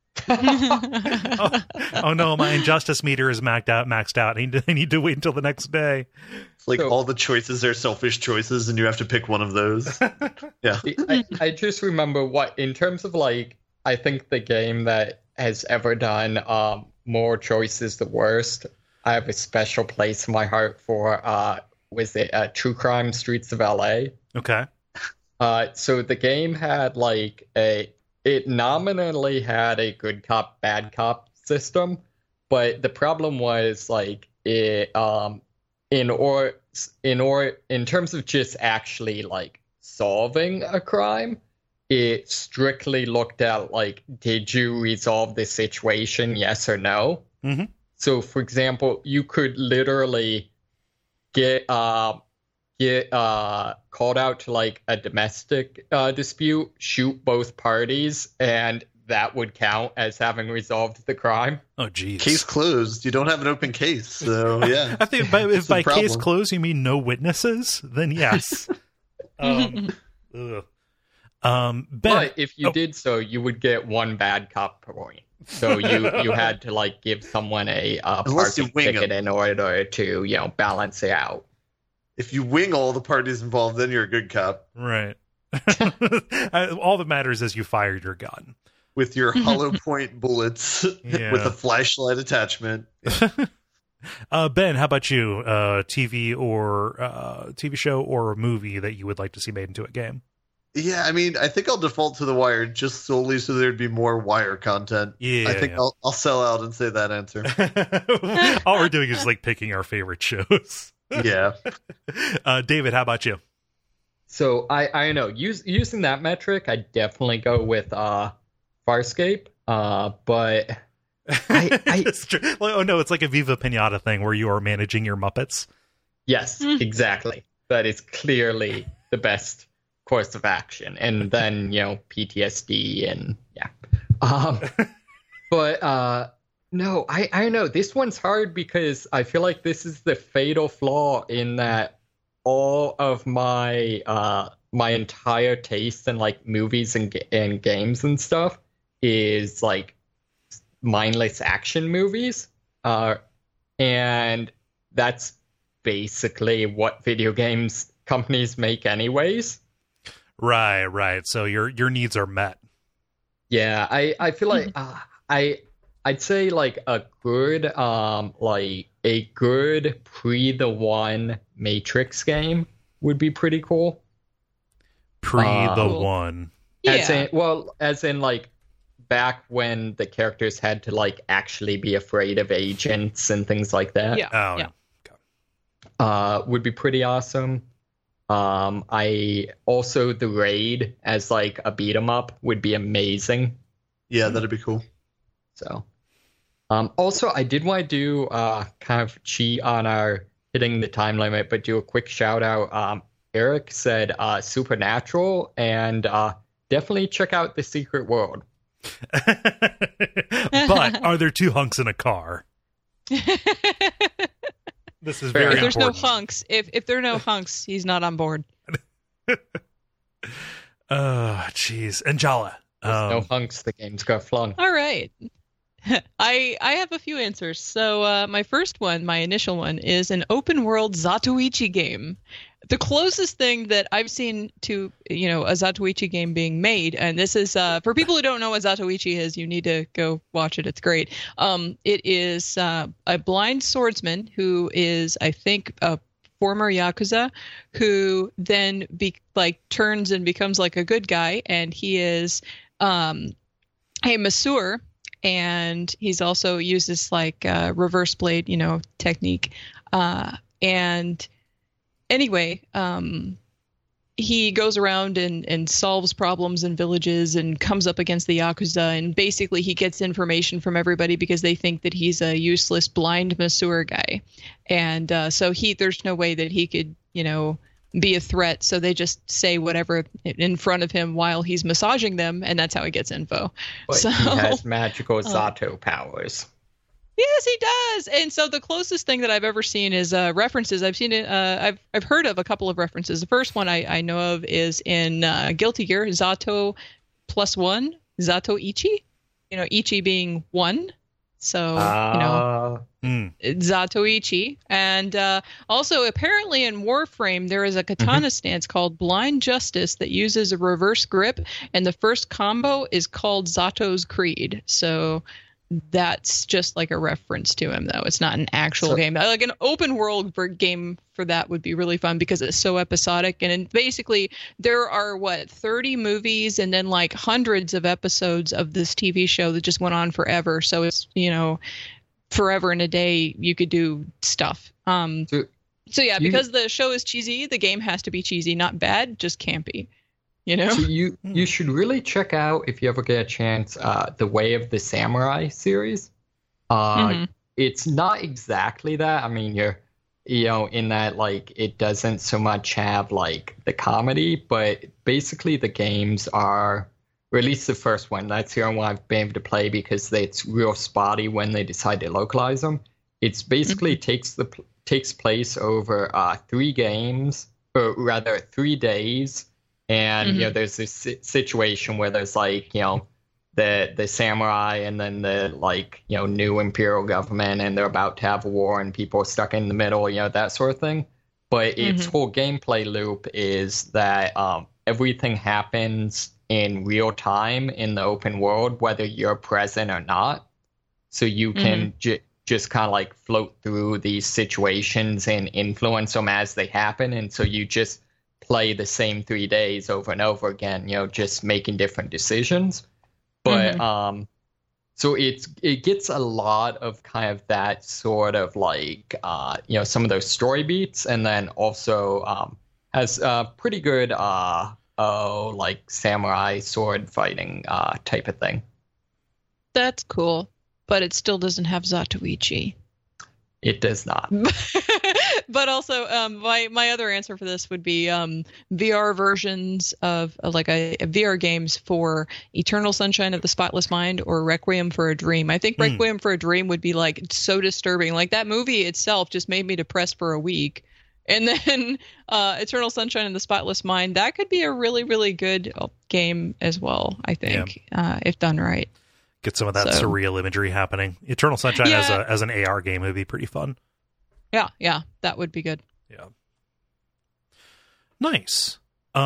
oh no, my injustice meter is maxed out. I need to wait until the next day. It's like all the choices are selfish choices and you have to pick one of those. Yeah. I just remember in terms of like, I think the game that has ever done more choices the worst, I have a special place in my heart for was it True Crime Streets of LA. Okay. So the game had like it nominally had a good cop, bad cop system, but the problem was like it in terms of just actually like solving a crime, it strictly looked at like, did you resolve this situation, yes or no? Mm-hmm. So for example, you could literally get called out to like a domestic dispute, shoot both parties, and that would count as having resolved the crime. Oh, geez. Case closed. You don't have an open case, so yeah. I think if by case closed you mean no witnesses, then yes. Ben, but if you did so, you would get one bad cop point. So you had to like give someone a parking ticket in order to balance it out. If you wing all the parties involved, then you're a good cop. Right. All that matters is you fired your gun. With your hollow point bullets with a flashlight attachment. Ben, how about you? TV show or a movie that you would like to see made into a game? Yeah, I mean, I think I'll default to The Wire just solely so there'd be more Wire content. Yeah, I think I'll sell out and say that answer. All we're doing is like picking our favorite shows. Yeah. David, how about you? So I know using that metric, I definitely go with Farscape. But oh no, it's like a Viva Pinata thing where you are managing your Muppets. Yes, exactly. That is clearly the best course of action, and then PTSD and but no, I know this one's hard because I feel like this is the fatal flaw in that all of my my entire taste in like movies and games and stuff is like mindless action movies, and that's basically what video games companies make anyways. Right. So your needs are met. Yeah, I feel like I'd say like a good pre the one Matrix game would be pretty cool. One. As in like back when the characters had to like actually be afraid of agents and things like that. Yeah. Would be pretty awesome. I also the Raid as like a beat 'em up would be amazing. Yeah, that'd be cool. So, also I did want to do kind of cheat on our hitting the time limit, but do a quick shout out. Eric said Supernatural, and definitely check out The Secret World. But are there two hunks in a car? This is very important. If there's no hunks, if there are no hunks, he's not on board. Oh, jeez. Anjala. No hunks, the game's got flung. All right. I have a few answers. So my first one, my initial one, is an open world Zatoichi game. The closest thing that I've seen to, a Zatoichi game being made, and this is, for people who don't know what Zatoichi is, you need to go watch it. It's great. It is a blind swordsman who is, I think, a former Yakuza who then turns and becomes like a good guy, and he is a masseur, and he's also uses like reverse blade, technique. And anyway, he goes around and solves problems in villages and comes up against the Yakuza, and basically he gets information from everybody because they think that he's a useless blind masseur guy. And so there's no way that he could, be a threat, so they just say whatever in front of him while he's massaging them, and that's how he gets info. But he has magical Zato powers. Yes, he does. And so the closest thing that I've ever seen is references. I've seen it. I've heard of a couple of references. The first one I know of is in Guilty Gear, Zato +1, Zato Ichi. Ichi being one. So Zatoichi. And also apparently in Warframe there is a katana stance called Blind Justice that uses a reverse grip, and the first combo is called Zato's Creed. So that's just like a reference to him, though. It's not an actual game. Like an open world game for that would be really fun because it's so episodic. And basically there are 30 movies and then like hundreds of episodes of this TV show that just went on forever. So it's, forever and a day you could do stuff. So yeah, because the show is cheesy, the game has to be cheesy, not bad, just campy. So you should really check out, if you ever get a chance, the Way of the Samurai series. It's not exactly that. I mean, you're in that like it doesn't so much have like the comedy, but basically the games are, or at least the first one, that's the only one I've been able to play because it's real spotty when they decide to localize them. It's basically takes place over 3 games, or rather 3 days. And there's this situation where there's like the samurai and then the like new imperial government, and they're about to have a war and people are stuck in the middle, that sort of thing. But its whole gameplay loop is that everything happens in real time in the open world, whether you're present or not. So you can just kind of like float through these situations and influence them as they happen, and so you just play the same 3 days over and over again, just making different decisions. But so it gets a lot of kind of that sort of like some of those story beats, and then also has pretty good like samurai sword fighting type of thing. That's cool, but it still doesn't have Zatoichi. It does not. But also, my other answer for this would be VR versions of like a VR games for Eternal Sunshine of the Spotless Mind or Requiem for a Dream. I think Requiem for a Dream would be like so disturbing. Like that movie itself just made me depressed for a week. And then Eternal Sunshine of the Spotless Mind, that could be a really, really good game as well, I think, if done right. Get some of that surreal imagery happening. Eternal Sunshine as an AR game would be pretty fun. Yeah, that would be good. Yeah. Nice.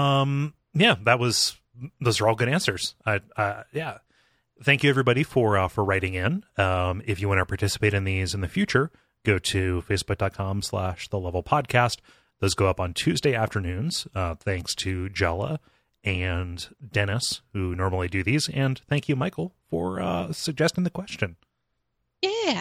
Those are all good answers. Yeah. Thank you everybody for writing in. If you want to participate in these in the future, go to facebook.com/thelevelpodcast. Those go up on Tuesday afternoons. Thanks to Jella and Dennis, who normally do these. And thank you, Michael, for suggesting the question. Yeah.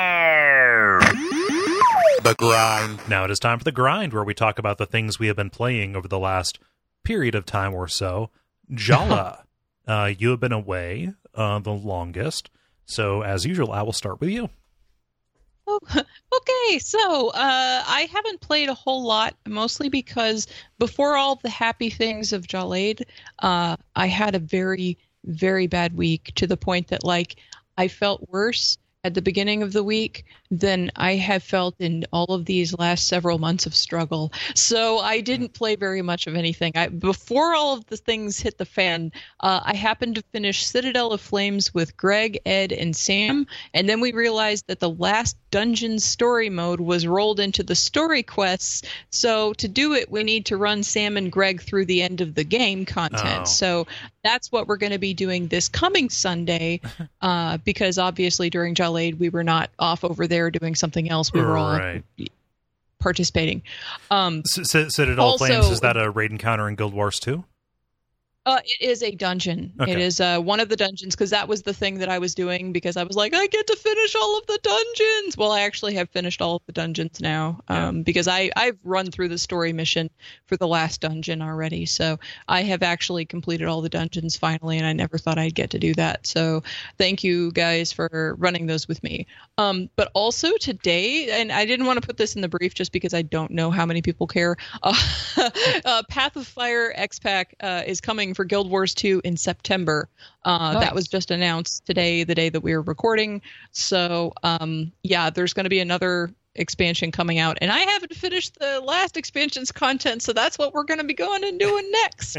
The grind. Now it is time for the grind, where we talk about the things we have been playing over the last period of time or so. Jalla, you have been away the longest. So, as usual, I will start with you. Oh, okay, so I haven't played a whole lot, mostly because before all the happy things of Jalaid, I had a very, very bad week, to the point that like I felt worse at the beginning of the week than I have felt in all of these last several months of struggle. So I didn't play very much of anything. Before all of the things hit the fan, I happened to finish Citadel of Flames with Greg, Ed, and Sam, and then we realized that the last dungeon story mode was rolled into the story quests, so to do it, we need to run Sam and Greg through the end of the game content. Oh. So that's what we're going to be doing this coming Sunday, because obviously during Jalaid, we were not off over there doing something else. We were all participating. Citadel of Flames, is that a raid encounter in Guild Wars 2? It is a dungeon. Okay. It is one of the dungeons, because that was the thing that I was doing, because I was like, I get to finish all of the dungeons. Well, I actually have finished all of the dungeons now, because I've run through the story mission for the last dungeon already. So I have actually completed all the dungeons finally, and I never thought I'd get to do that. So thank you guys for running those with me. But also today, and I didn't want to put this in the brief just because I don't know how many people care, Path of Fire X-Pack is coming for Guild Wars 2 in September. Nice. That was just announced today, the day that we were recording. So, there's going to be another expansion coming out, and I haven't finished the last expansion's content, so that's what we're going to be going and doing next.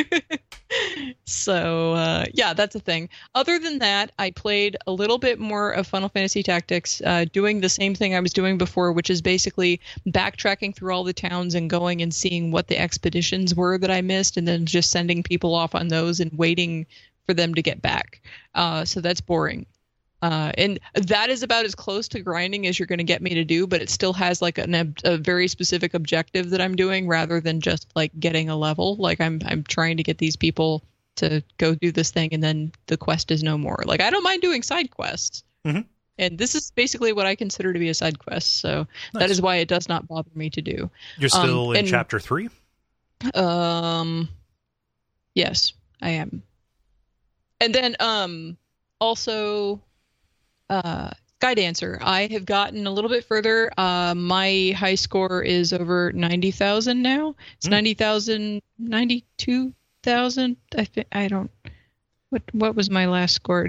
So, that's a thing. Other than that, I played a little bit more of Final Fantasy Tactics, doing the same thing I was doing before, which is basically backtracking through all the towns and going and seeing what the expeditions were that I missed, and then just sending people off on those and waiting for them to get back. So that's boring. And that is about as close to grinding as you're going to get me to do, but it still has like a very specific objective that I'm doing, rather than just like getting a level. Like I'm trying to get these people to go do this thing, and then the quest is no more. Like I don't mind doing side quests. Mm-hmm. And this is basically what I consider to be a side quest. So nice. That is why it does not bother me to do. You're still in chapter 3? Yes, I am. And then also Skydancer. I have gotten a little bit further. My high score is over 90,000 now. It's 90,000, 92,000. I think I don't. What was my last score?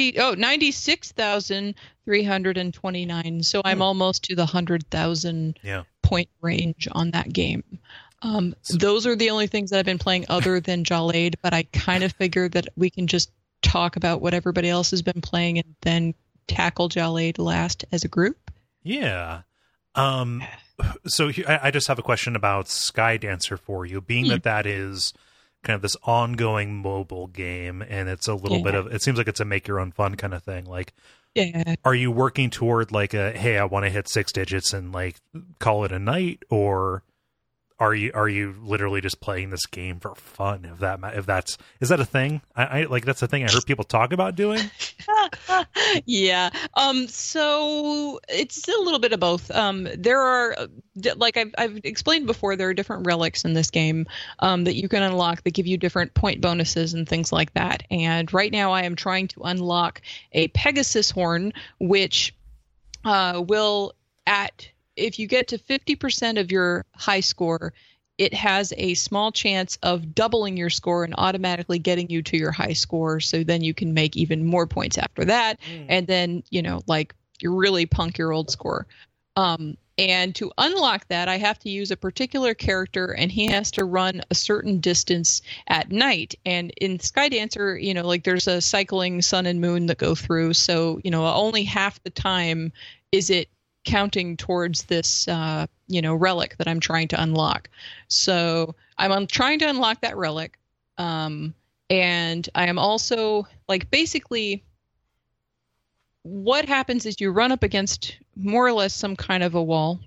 96,329. So I'm almost to the 100,000 point range on that game. Those are the only things that I've been playing other than Jalaid, but I kind of figured that we can just talk about what everybody else has been playing and then tackle Jalaid last as a group. Yeah. So I just have a question about Skydancer for you, being that is kind of this ongoing mobile game, and it's a little bit of, it seems like it's a make your own fun kind of thing. Like, are you working toward like hey, I want to hit 6 digits and like call it a night, or are you literally just playing this game for fun? Is that a thing? I like that's a thing I heard people talk about doing. Yeah. So it's a little bit of both. There are, like I've explained before, there are different relics in this game that you can unlock that give you different point bonuses and things like that. And right now I am trying to unlock a Pegasus horn, which will if you get to 50% of your high score, it has a small chance of doubling your score and automatically getting you to your high score. So then you can make even more points after that. And then, like you really punk your old score. And to unlock that, I have to use a particular character and he has to run a certain distance at night. And in Skydancer, like there's a cycling sun and moon that go through. So, only half the time is it counting towards this relic that I'm trying to unlock. So I'm trying to unlock that relic, and I am also basically what happens is you run up against more or less some kind of a wall.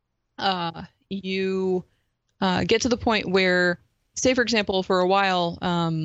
You get to the point where, say for example, for a while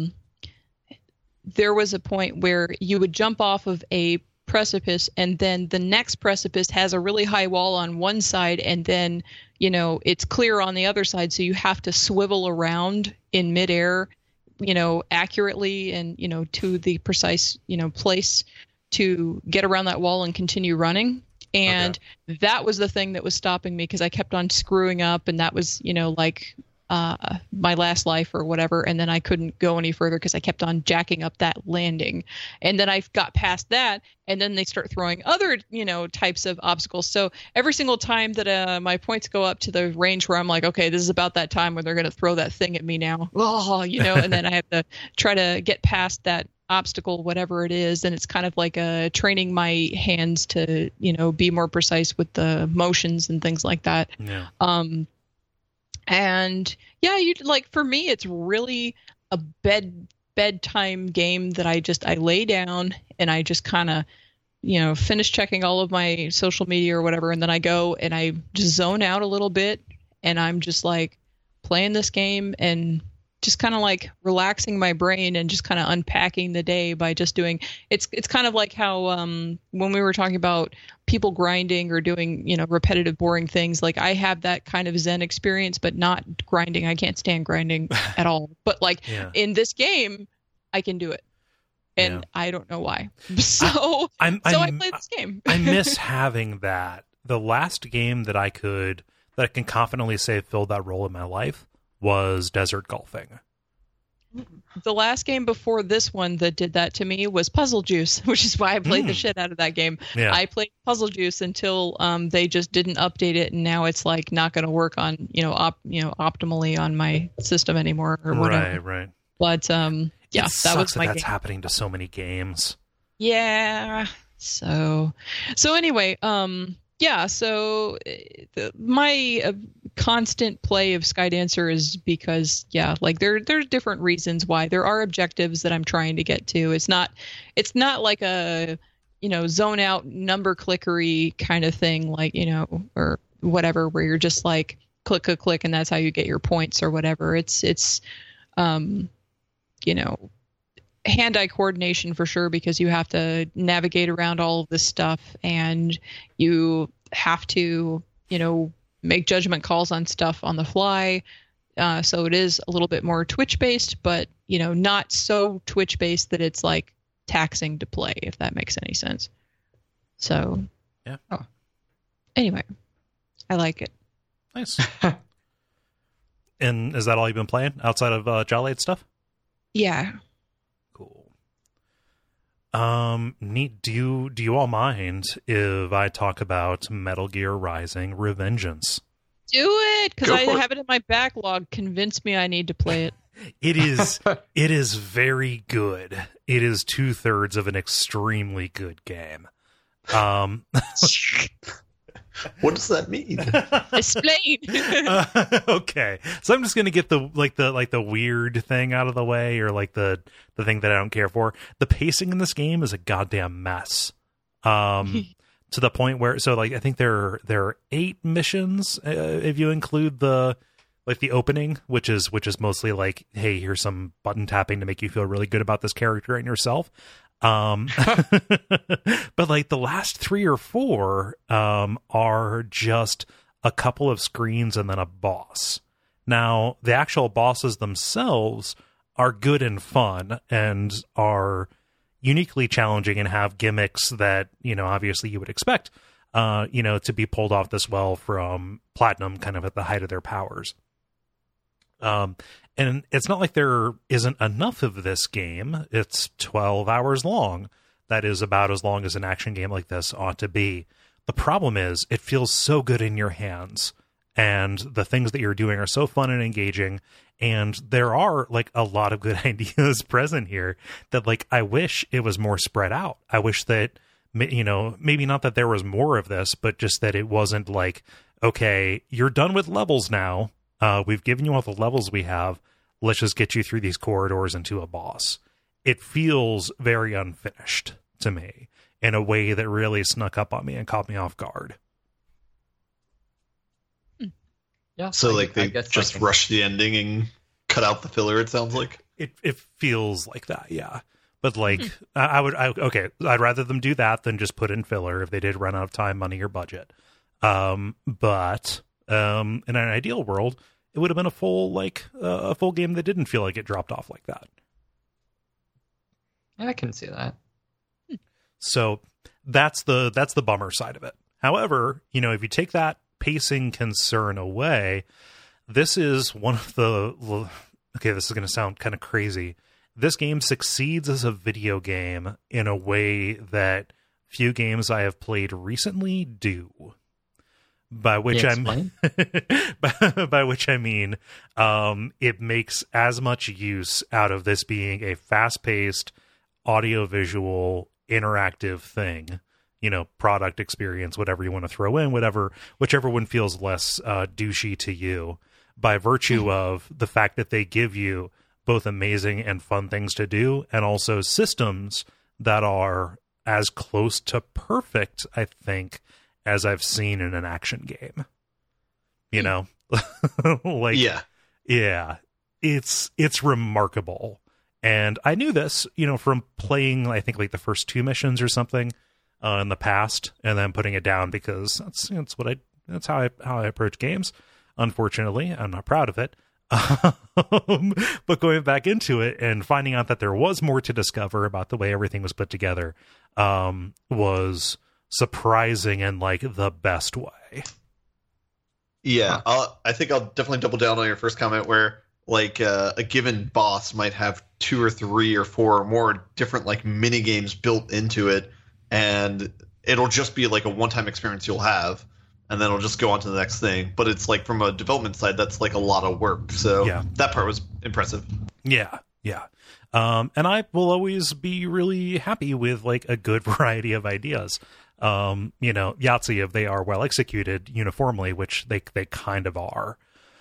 there was a point where you would jump off of a precipice and then the next precipice has a really high wall on one side and then it's clear on the other side, so you have to swivel around in midair accurately and to the precise place to get around that wall and continue running. And that was the thing that was stopping me because I kept on screwing up, and that was my last life or whatever, and then I couldn't go any further because I kept on jacking up that landing. And then I got past that, and then they start throwing other types of obstacles. So every single time that my points go up to the range where I'm like, okay, this is about that time when they're going to throw that thing at me now, and then I have to try to get past that obstacle, whatever it is. And it's kind of like training my hands to be more precise with the motions and things like that. And yeah, for me, it's really a bedtime game that I lay down and I just kind of, finish checking all of my social media or whatever. And then I go and I just zone out a little bit and I'm just playing this game and just kind of relaxing my brain and just kind of unpacking the day by just doing it's kind of like how when we were talking about people grinding or doing repetitive boring things, I have that kind of zen experience but not grinding. I can't stand grinding at all, but in this game I can do it, and I don't know why. So I played this game. I miss having that. The last game that I can confidently say filled that role in my life was Desert Golfing. The last game before this one that did that to me was Puzzle Juice, which is why I played the shit out of that game. Yeah. I played Puzzle Juice until they just didn't update it, and now it's not going to work on optimally on my system anymore or whatever. Right. But that was my that's game. happening to so many games. Yeah. So anyway, so my constant play of Skydancer is because, there's different reasons why. There are objectives that I'm trying to get to. It's not like a, zone out number clickery kind of thing, or whatever, where you're just click, and that's how you get your points or whatever. It's hand-eye coordination for sure, because you have to navigate around all of this stuff and you have to make judgment calls on stuff on the fly, so it is a little bit more Twitch based, but not so Twitch based that it's taxing to play, if that makes any sense. So anyway, I like it. Nice. And is that all you've been playing outside of Jolly stuff? Yeah. Neat. Do you all mind if I talk about Metal Gear Rising: Revengeance? Do it, because I have it in my backlog. Convince me I need to play it. It is very good. It is 2/3 of an extremely good game. What does that mean? Explain. Okay, so I'm just gonna get the weird thing out of the way, or the thing that I don't care for. The pacing in this game is a goddamn mess. To the point where, I think there are 8 missions if you include the the opening, which is mostly like, hey, here's some button tapping to make you feel really good about this character and yourself. But like the last 3 or 4 are just a couple of screens and then a boss. Now, the actual bosses themselves are good and fun and are uniquely challenging and have gimmicks that, obviously you would expect, to be pulled off this well from Platinum kind of at the height of their powers. And it's not like there isn't enough of this game. It's 12 hours long. That is about as long as an action game like this ought to be. The problem is it feels so good in your hands, and the things that you're doing are so fun and engaging. And there are like a lot of good ideas present here that like, I wish it was more spread out. I wish that, maybe not that there was more of this, but just that it wasn't like, okay, you're done with levels now. We've given you all the levels we have. Let's just get you through these corridors into a boss. It feels very unfinished to me in a way that really snuck up on me and caught me off guard. Yeah. So they just rushed the ending and cut out the filler, it sounds like. It feels like that, yeah. But like, I'd rather them do that than just put in filler if they did run out of time, money, or budget. But in an ideal world, it would have been a full game that didn't feel like it dropped off like that. I can see that. So that's the bummer side of it. However, if you take that pacing concern away, this is one of the... Okay, this is going to sound kind of crazy. This game succeeds as a video game in a way that few games I have played recently do. By which I mean, it makes as much use out of this being a fast-paced, audiovisual, interactive thing, product experience, whatever you want to throw in, whichever one feels less douchey to you, by virtue of the fact that they give you both amazing and fun things to do, and also systems that are as close to perfect, I think, as I've seen in an action game. Like, yeah, it's remarkable. And I knew this, from playing, I think, like the first 2 missions or something in the past, and then putting it down because that's how I approach games. Unfortunately, I'm not proud of it. But going back into it and finding out that there was more to discover about the way everything was put together was surprising in like the best way. Yeah, I think I'll definitely double down on your first comment where like a given boss might have 2 or 3 or 4 or more different like mini games built into it, and it'll just be like a one-time experience you'll have, and then it'll just go on to the next thing. But it's like from a development side, that's like a lot of work. So yeah, that part was impressive. Yeah. And I will always be really happy with like a good variety of ideas. Yahtzee, if they are well executed uniformly, which they kind of are.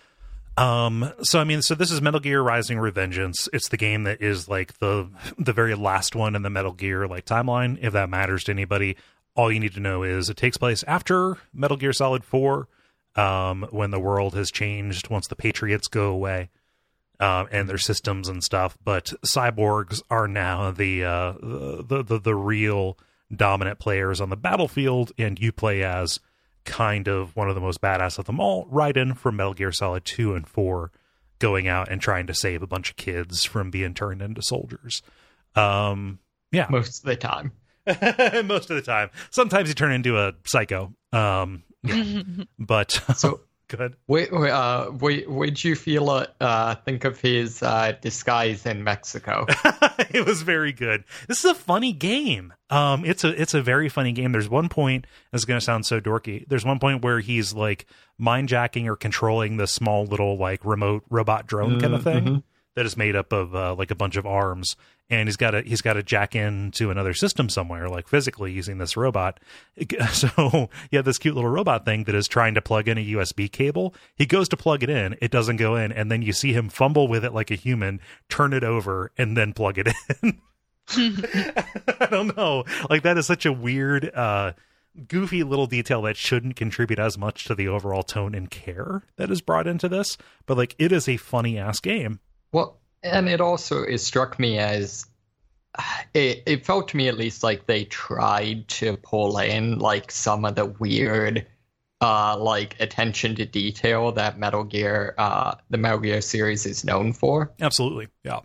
So this is Metal Gear Rising: Revengeance. It's the game that is like the very last one in the Metal Gear like timeline. If that matters to anybody, all you need to know is it takes place after Metal Gear Solid 4, when the world has changed once the Patriots go away, and their systems and stuff. But cyborgs are now the real dominant players on the battlefield, and you play as kind of one of the most badass of them all, Raiden from Metal Gear Solid 2 and 4, going out and trying to save a bunch of kids from being turned into soldiers. Yeah. Most of the time. Most of the time. Sometimes you turn into a psycho. Yeah. But so good. Would you think of his disguise in Mexico? It was very good. This is a funny game. It's a very funny game. There's one point, this is going to sound so dorky, there's one point where he's like mind-jacking or controlling this small little like remote robot drone kind of thing that is made up of like a bunch of arms, and he's got to jack into another system somewhere, like physically using this robot. So you have this cute little robot thing that is trying to plug in a USB cable. He goes to plug it in, it doesn't go in, and then you see him fumble with it like a human, turn it over, and then plug it in. I don't know. Like, that is such a weird goofy little detail that shouldn't contribute as much to the overall tone and care that is brought into this, but like it is a funny ass game. Well, and it struck me as it felt to me at least like they tried to pull in like some of the weird like attention to detail that the Metal Gear series is known for. Absolutely. Yeah.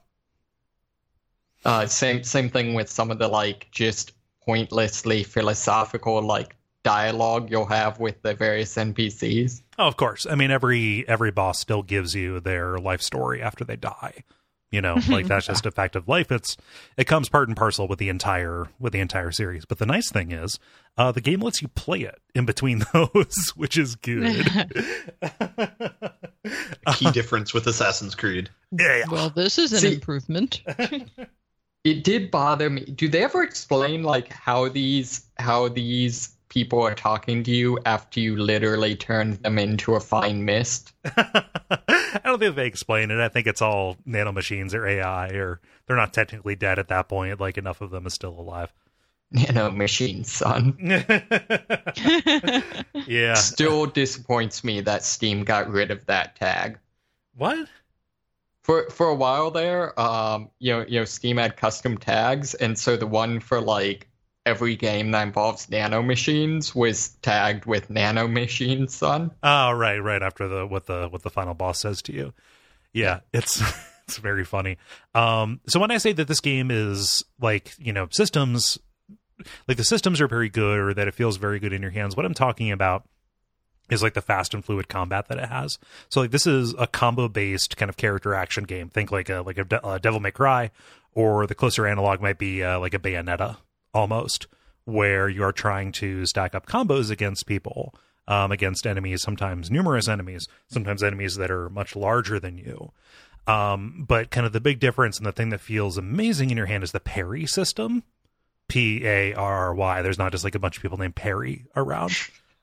Same thing with some of the like just pointlessly philosophical like dialogue you'll have with the various NPCs. Oh, of course. I mean, every boss still gives you their life story after they die. You know, like that's just a fact of life. It comes part and parcel with the entire series. But the nice thing is, the game lets you play it in between those, which is good. A key difference with Assassin's Creed. Yeah. Well, this is an improvement. It did bother me. Do they ever explain like how these people are talking to you after you literally turned them into a fine mist? I don't think they explain it. I think it's all nanomachines or AI, or they're not technically dead at that point. Like enough of them is still alive. Nanomachine, son. Yeah. Still disappoints me that Steam got rid of that tag. What? For a while there, Steam had custom tags, and so the one for like every game that involves nanomachines was tagged with nanomachine, son. Oh, right after what the final boss says to you. Yeah, it's very funny. So when I say that this game is like, systems, like the systems are very good, or that it feels very good in your hands, what I'm talking about is like the fast and fluid combat that it has. So like this is a combo based kind of character action game. Think like a Devil May Cry, or the closer analog might be like a Bayonetta almost, where you are trying to stack up combos against people, against enemies, sometimes numerous enemies, sometimes enemies that are much larger than you. But kind of the big difference and the thing that feels amazing in your hand is the parry system. Parry. There's not just like a bunch of people named Perry around.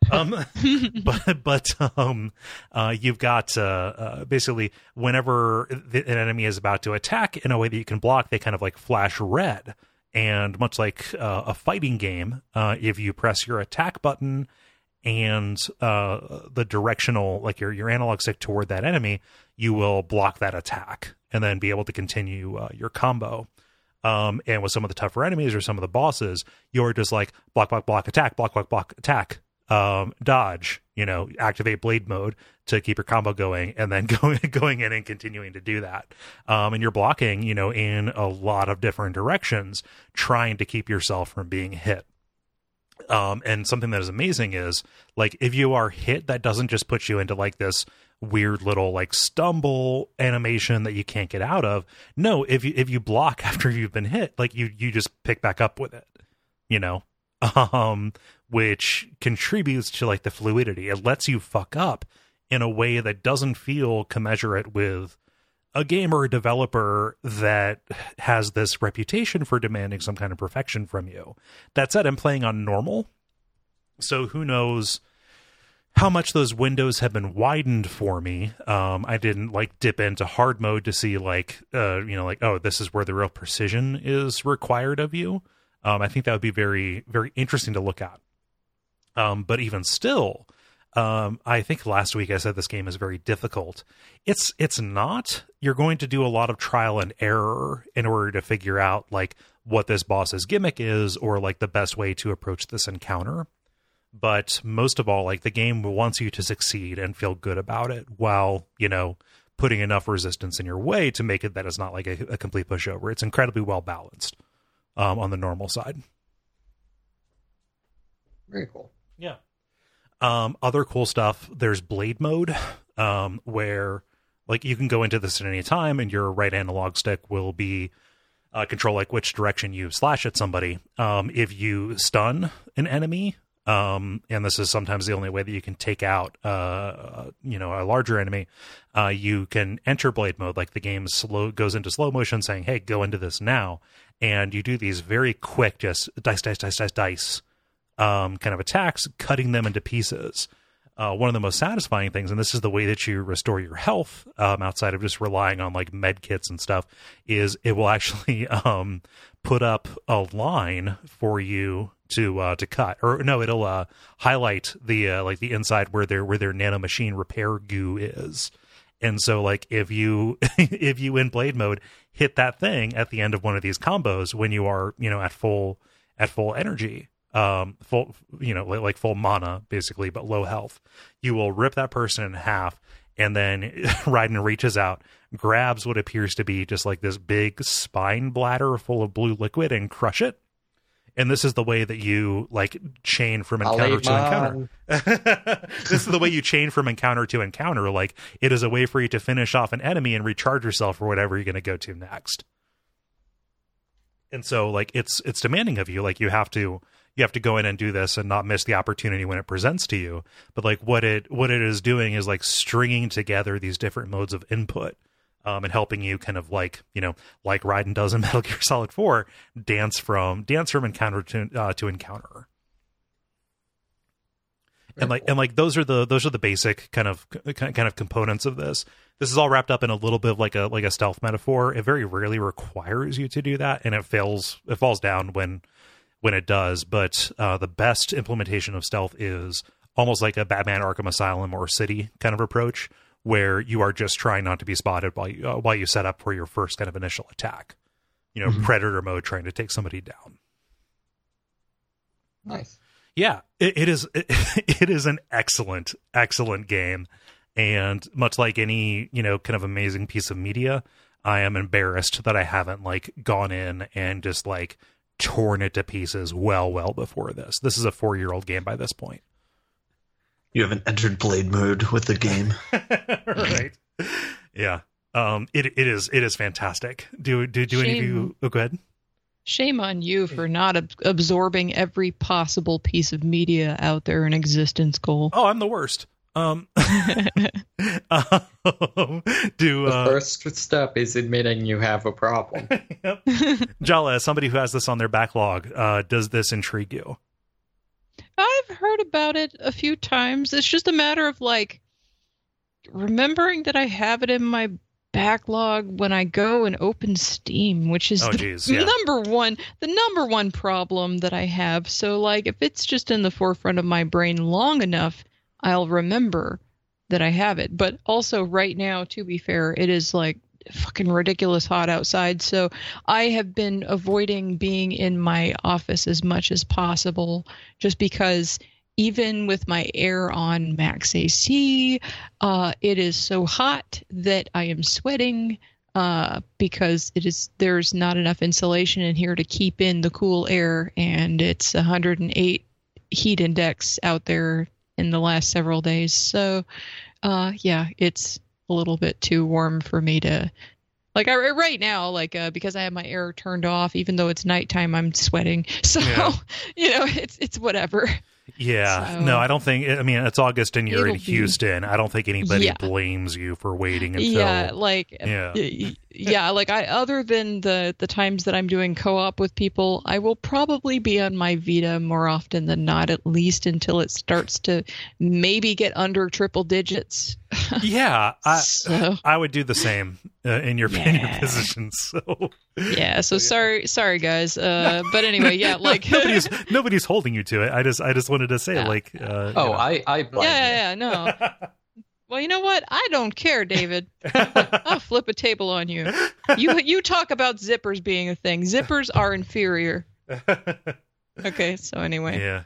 But you've got basically whenever an enemy is about to attack in a way that you can block, they kind of like flash red. And much like a fighting game, if you press your attack button and the directional, like your analog stick toward that enemy, you will block that attack and then be able to continue your combo. And with some of the tougher enemies or some of the bosses, you're just like block, attack, block, attack. Dodge, activate blade mode to keep your combo going, and then going in and continuing to do that. And you're blocking, in a lot of different directions, trying to keep yourself from being hit. And something that is amazing is like, if you are hit, that doesn't just put you into like this weird little like stumble animation that you can't get out of. No, if you block after you've been hit, like you just pick back up with it, which contributes to like the fluidity. It lets you fuck up in a way that doesn't feel commensurate with a game or a developer that has this reputation for demanding some kind of perfection from you. That said, I'm playing on normal, so who knows how much those windows have been widened for me. I didn't like dip into hard mode to see like, oh, this is where the real precision is required of you. I think that would be very, very interesting to look at. But even still, I think last week I said this game is very difficult. It's not. You're going to do a lot of trial and error in order to figure out like what this boss's gimmick is, or like the best way to approach this encounter. But most of all, like the game wants you to succeed and feel good about it, while, putting enough resistance in your way to make it that it's not like a complete pushover. It's incredibly well balanced on the normal side. Very cool. Yeah. Other cool stuff, there's blade mode, where like you can go into this at any time and your right analog stick will be control like which direction you slash at somebody. If you stun an enemy, and this is sometimes the only way that you can take out a larger enemy, you can enter blade mode, like the game goes into slow motion saying, hey, go into this now. And you do these very quick, just dice, kind of attacks, cutting them into pieces. One of the most satisfying things, and this is the way that you restore your health, outside of just relying on like med kits and stuff, is it will actually put up a line for you to cut, or no, it'll highlight the like the inside where their nanomachine repair goo is. And so like if you if you in blade mode hit that thing at the end of one of these combos when you are, you know, at full energy, full, you know, like full mana basically, but low health, you will rip that person in half. And then Raiden reaches out, grabs what appears to be just like this big spine bladder full of blue liquid and crush it. And this is the way that you like chain from encounter to encounter. This is the way you chain from encounter to encounter. Like it is a way for you to finish off an enemy and recharge yourself for whatever you're going to go to next. And so like it's demanding of you. Like you have to go in and do this and not miss the opportunity when it presents to you. But like what it is doing is like stringing together these different modes of input. And helping you kind of like, you know, like Raiden does in Metal Gear Solid 4, dance from encounter to encounter. Very and like those are the basic kind of components of this. This is all wrapped up in a little bit of like a stealth metaphor. It very rarely requires you to do that, and it falls down when it does. But the best implementation of stealth is almost like a Batman Arkham Asylum or City kind of approach, where you are just trying not to be spotted while you set up for your first kind of initial attack. You know, Predator mode, trying to take somebody down. Nice. Yeah, it is an excellent game, and much like any, you know, kind of amazing piece of media, I am embarrassed that I haven't like gone in and just like torn it to pieces well before this. This is a 4-year-old game by this point. You haven't entered blade mode with the game. Right. Yeah. It is fantastic. Do any of you go ahead? Shame on you for not absorbing every possible piece of media out there in existence, Cole. Oh, I'm the worst. The first step is admitting you have a problem. Yep. Jala, as somebody who has this on their backlog, does this intrigue you? I've heard about it a few times. It's just a matter of like remembering that I have it in my backlog when I go and open Steam, which is the number one problem that I have. So like if it's just in the forefront of my brain long enough, I'll remember that I have it. But also right now, to be fair, it is like fucking ridiculous hot outside, so I have been avoiding being in my office as much as possible, just because even with my air on max AC, it is so hot that I am sweating because there's not enough insulation in here to keep in the cool air, and it's 108 heat index out there in the last several days. So yeah, it's a little bit too warm for me to like right now, like because I have my air turned off, even though it's nighttime, I'm sweating. So yeah. You know, it's whatever. Yeah. So, no, I don't think. I mean, it's August and you're in Houston. I don't think anybody blames you for waiting until. Yeah, like like other than the times that I'm doing co-op with people, I will probably be on my Vita more often than not, at least until it starts to maybe get under triple digits. Yeah, I would do the same in your position. So yeah, so sorry guys. But anyway, yeah, like nobody's holding you to it. I just wanted to say like. I blame you. No. Well, you know what? I don't care, David. I'll flip a table on you. You talk about zippers being a thing. Zippers are inferior. Okay, so anyway. Yeah.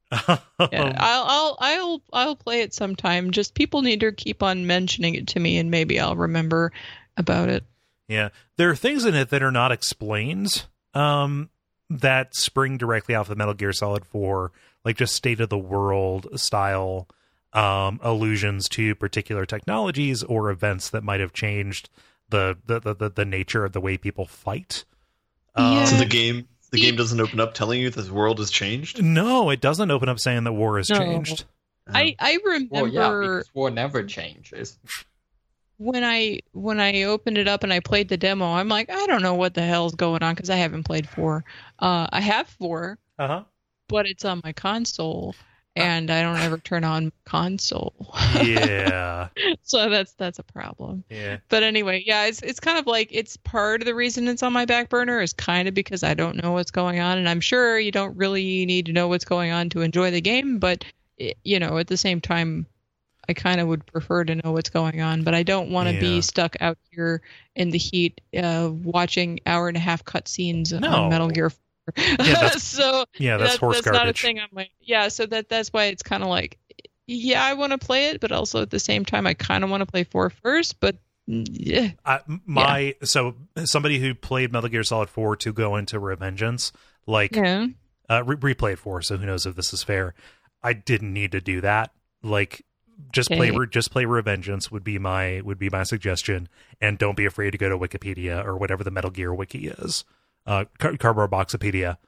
I'll play it sometime. Just people need to keep on mentioning it to me, and maybe I'll remember about it. Yeah, there are things in it that are not explained that spring directly off of Metal Gear Solid 4, like just state of the world style allusions to particular technologies or events that might have changed the nature of the way people fight. So the game doesn't open up telling you the world has changed? No, it doesn't open up saying that war has changed. I remember. Well, yeah, because war never changes. When I opened it up and I played the demo, I'm like, I don't know what the hell's going on because I haven't played 4. I have 4, but it's on my console, and I don't ever turn on console. Yeah. So that's a problem. Yeah. But anyway, yeah, it's kind of like, it's part of the reason it's on my back burner is kind of because I don't know what's going on, and I'm sure you don't really need to know what's going on to enjoy the game, but you know, at the same time, I kind of would prefer to know what's going on, but I don't want to be stuck out here in the heat watching 1.5-hour cutscenes on Metal Gear 4. Yeah, that's horse that's garbage. not a thing on my so that's why it's kind of like, yeah, I want to play it, but also at the same time I kind of want to play 4 first, but yeah. So somebody who played Metal Gear Solid 4 to go into Revengeance, like replayed 4, so who knows if this is fair. I didn't need to do that. Like, just play Revengeance would be my suggestion, and don't be afraid to go to Wikipedia or whatever the Metal Gear wiki is, Cardboard Boxopedia,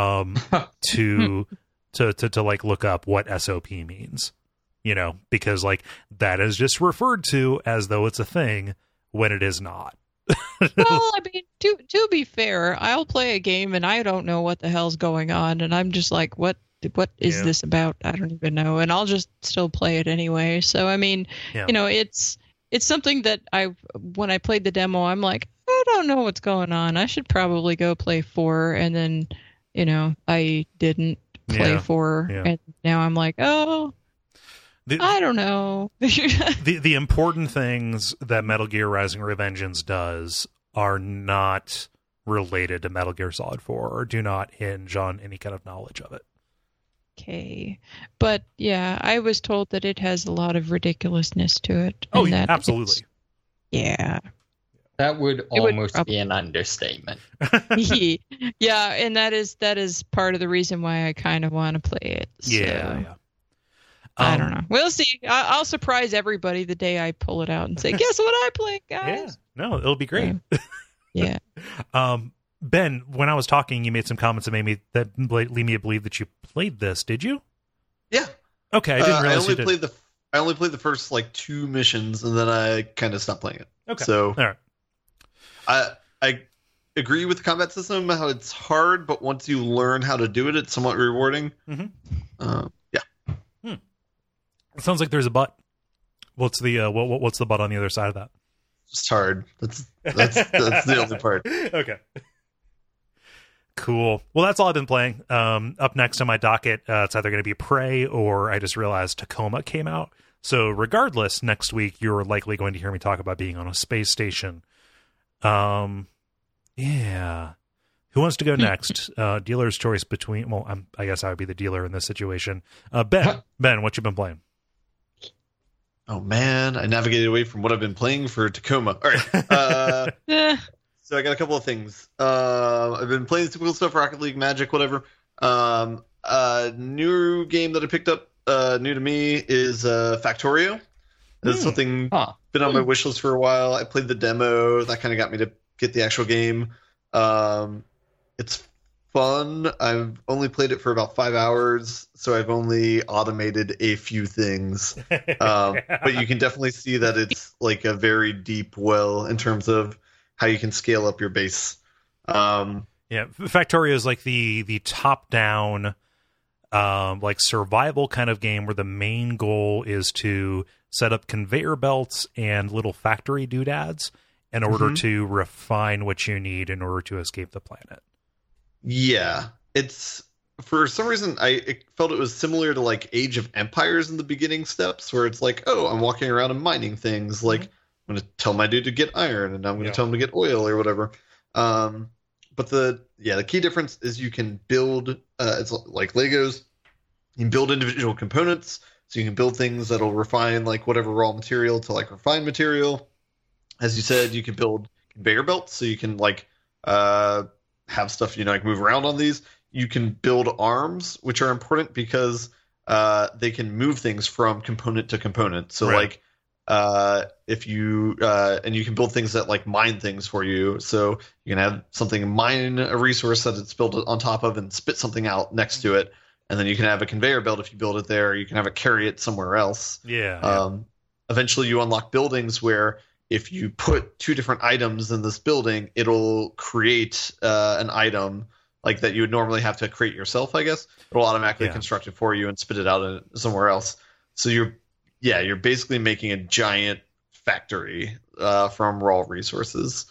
to like look up what SOP means, you know, because like that is just referred to as though it's a thing when it is not. Well, I mean, to be fair, I'll play a game and I don't know what the hell's going on, and I'm just like, what is this about? I don't even know, and I'll just still play it anyway. So I mean, you know, it's something that when I played the demo, I'm like, I don't know what's going on. I should probably go play 4, and then, you know, I didn't play 4, and now I'm like, oh, I don't know. the important things that Metal Gear Rising: Revengeance does are not related to Metal Gear Solid 4, or do not hinge on any kind of knowledge of it. Okay, but yeah, I was told that it has a lot of ridiculousness to it. Oh, yeah, absolutely. Yeah. That would almost be an understatement. Yeah, and that is part of the reason why I kind of want to play it. So. Yeah. I don't know. We'll see. I'll surprise everybody the day I pull it out and say, guess what I played, guys? Yeah. No, it'll be great. Yeah. Ben, when I was talking, you made some comments that lead me to believe that you played this. Did you? Yeah. Okay, I didn't realize you did. I only played the first like 2 missions, and then I kind of stopped playing it. Okay. So, all right. I agree with the combat system, how it's hard, but once you learn how to do it, it's somewhat rewarding. Mm-hmm. It sounds like there's a but. What's the but on the other side of that? It's hard. That's the only part. Okay. Cool. Well, that's all I've been playing. Up next on my docket, it's either going to be Prey, or I just realized Tacoma came out. So regardless, next week you're likely going to hear me talk about being on a space station. Yeah. Who wants to go next? Dealer's choice between. Well, I guess I would be the dealer in this situation. Ben, what you been playing? Oh man, I navigated away from what I've been playing for Tacoma. All right. So I got a couple of things. I've been playing typical stuff, Rocket League, Magic, whatever. A new game that I picked up, new to me, is Factorio. It's something been on my wish list for a while. I played the demo. That kind of got me to get the actual game. It's fun. I've only played it for about 5 hours, so I've only automated a few things. But you can definitely see that it's like a very deep well in terms of how you can scale up your base. Factorio is like the top-down like survival kind of game where the main goal is to set up conveyor belts and little factory doodads in order to refine what you need in order to escape the planet. Yeah, it's for some reason I felt it was similar to like Age of Empires in the beginning steps, where it's like, oh, I'm walking around and mining things. Like, I'm going to tell my dude to get iron, and I'm going to tell him to get oil or whatever. But the key difference is you can build. It's like Legos. You can build individual components, so you can build things that'll refine like whatever raw material to like refined material. As you said, you can build conveyor belts, so you can like have stuff, like move around on these. You can build arms, which are important because they can move things from component to component. So like if you and you can build things that like mine things for you. So you can have something mine a resource that it's built on top of and spit something out next to it. And then you can have a conveyor belt if you build it there. You can have it carry it somewhere else. Eventually you unlock buildings where if you put 2 different items in this building, it'll create an item like that you would normally have to create yourself, I guess. It'll automatically Yeah. construct it for you and spit it out somewhere else. So you're basically making a giant factory from raw resources.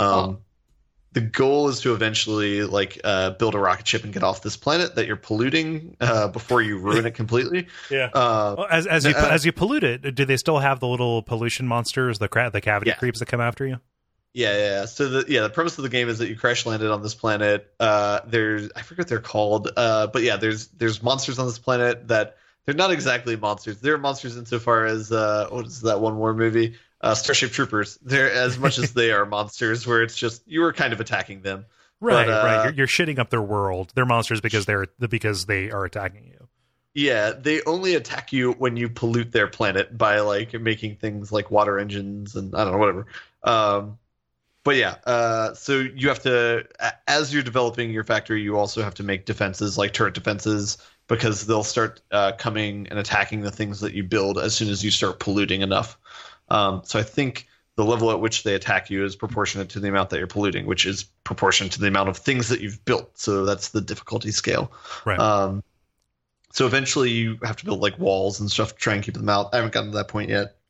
The goal is to eventually build a rocket ship and get off this planet that you're polluting before you ruin it completely. Yeah. Well, as you pollute it, do they still have the little pollution monsters, the cavity creeps that come after you? Yeah. So the premise of the game is that you crash landed on this planet. I forget what they're called, but yeah, there's monsters on this planet that they're not exactly monsters. They're monsters insofar as what is that one war movie? Starship Troopers. They're as much as they are monsters, where it's just you were kind of attacking them. Right. You're shitting up their world. They're monsters because they are attacking you. Yeah, they only attack you when you pollute their planet by making things like water engines and I don't know, whatever. But yeah, so you have to, as you're developing your factory, you also have to make defenses like turret defenses, because they'll start coming and attacking the things that you build as soon as you start polluting enough. So I think the level at which they attack you is proportionate to the amount that you're polluting, which is proportionate to the amount of things that you've built. So that's the difficulty scale. Right. So eventually you have to build walls and stuff to try and keep them out. I haven't gotten to that point yet.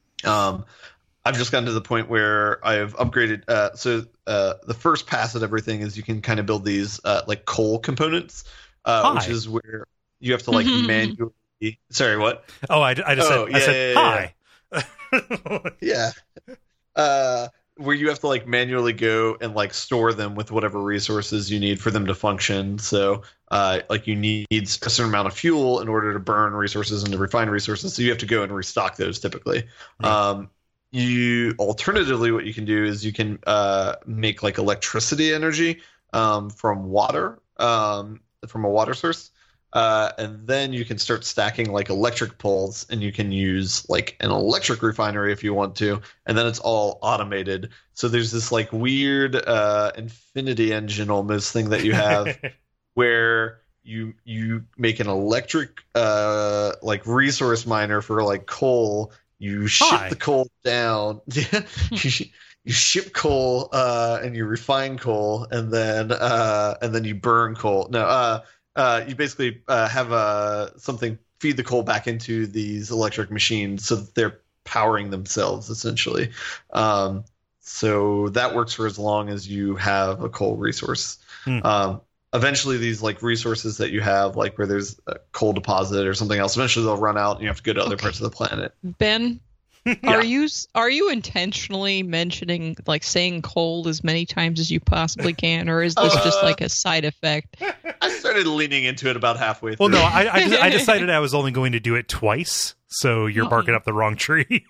I've just gotten to the point where I've upgraded. The first pass at everything is you can kind of build these coal components, which is where you have to manually. Sorry, what? Oh, I said hi. Yeah. Where you have to manually go and store them with whatever resources you need for them to function. So you need a certain amount of fuel in order to burn resources and to refine resources. So you have to go and restock those typically. Right. Alternatively, what you can do is you can make electricity energy from water, from a water source. And then you can start stacking electric poles, and you can use an electric refinery if you want to, and then it's all automated. So there's this weird infinity engine almost thing that you have where you make an electric resource miner for coal. You ship the coal down. You ship coal and you refine coal, and then you burn coal. No. You basically have something feed the coal back into these electric machines so that they're powering themselves, essentially. So that works for as long as you have a coal resource. Eventually, these resources that you have, where there's a coal deposit or something else, eventually they'll run out and you have to go to other parts of the planet. Ben, are you intentionally mentioning saying coal as many times as you possibly can, or is this just a side effect? I started leaning into it about halfway Well, through. no, I decided I was only going to do it twice, so you're barking up the wrong tree.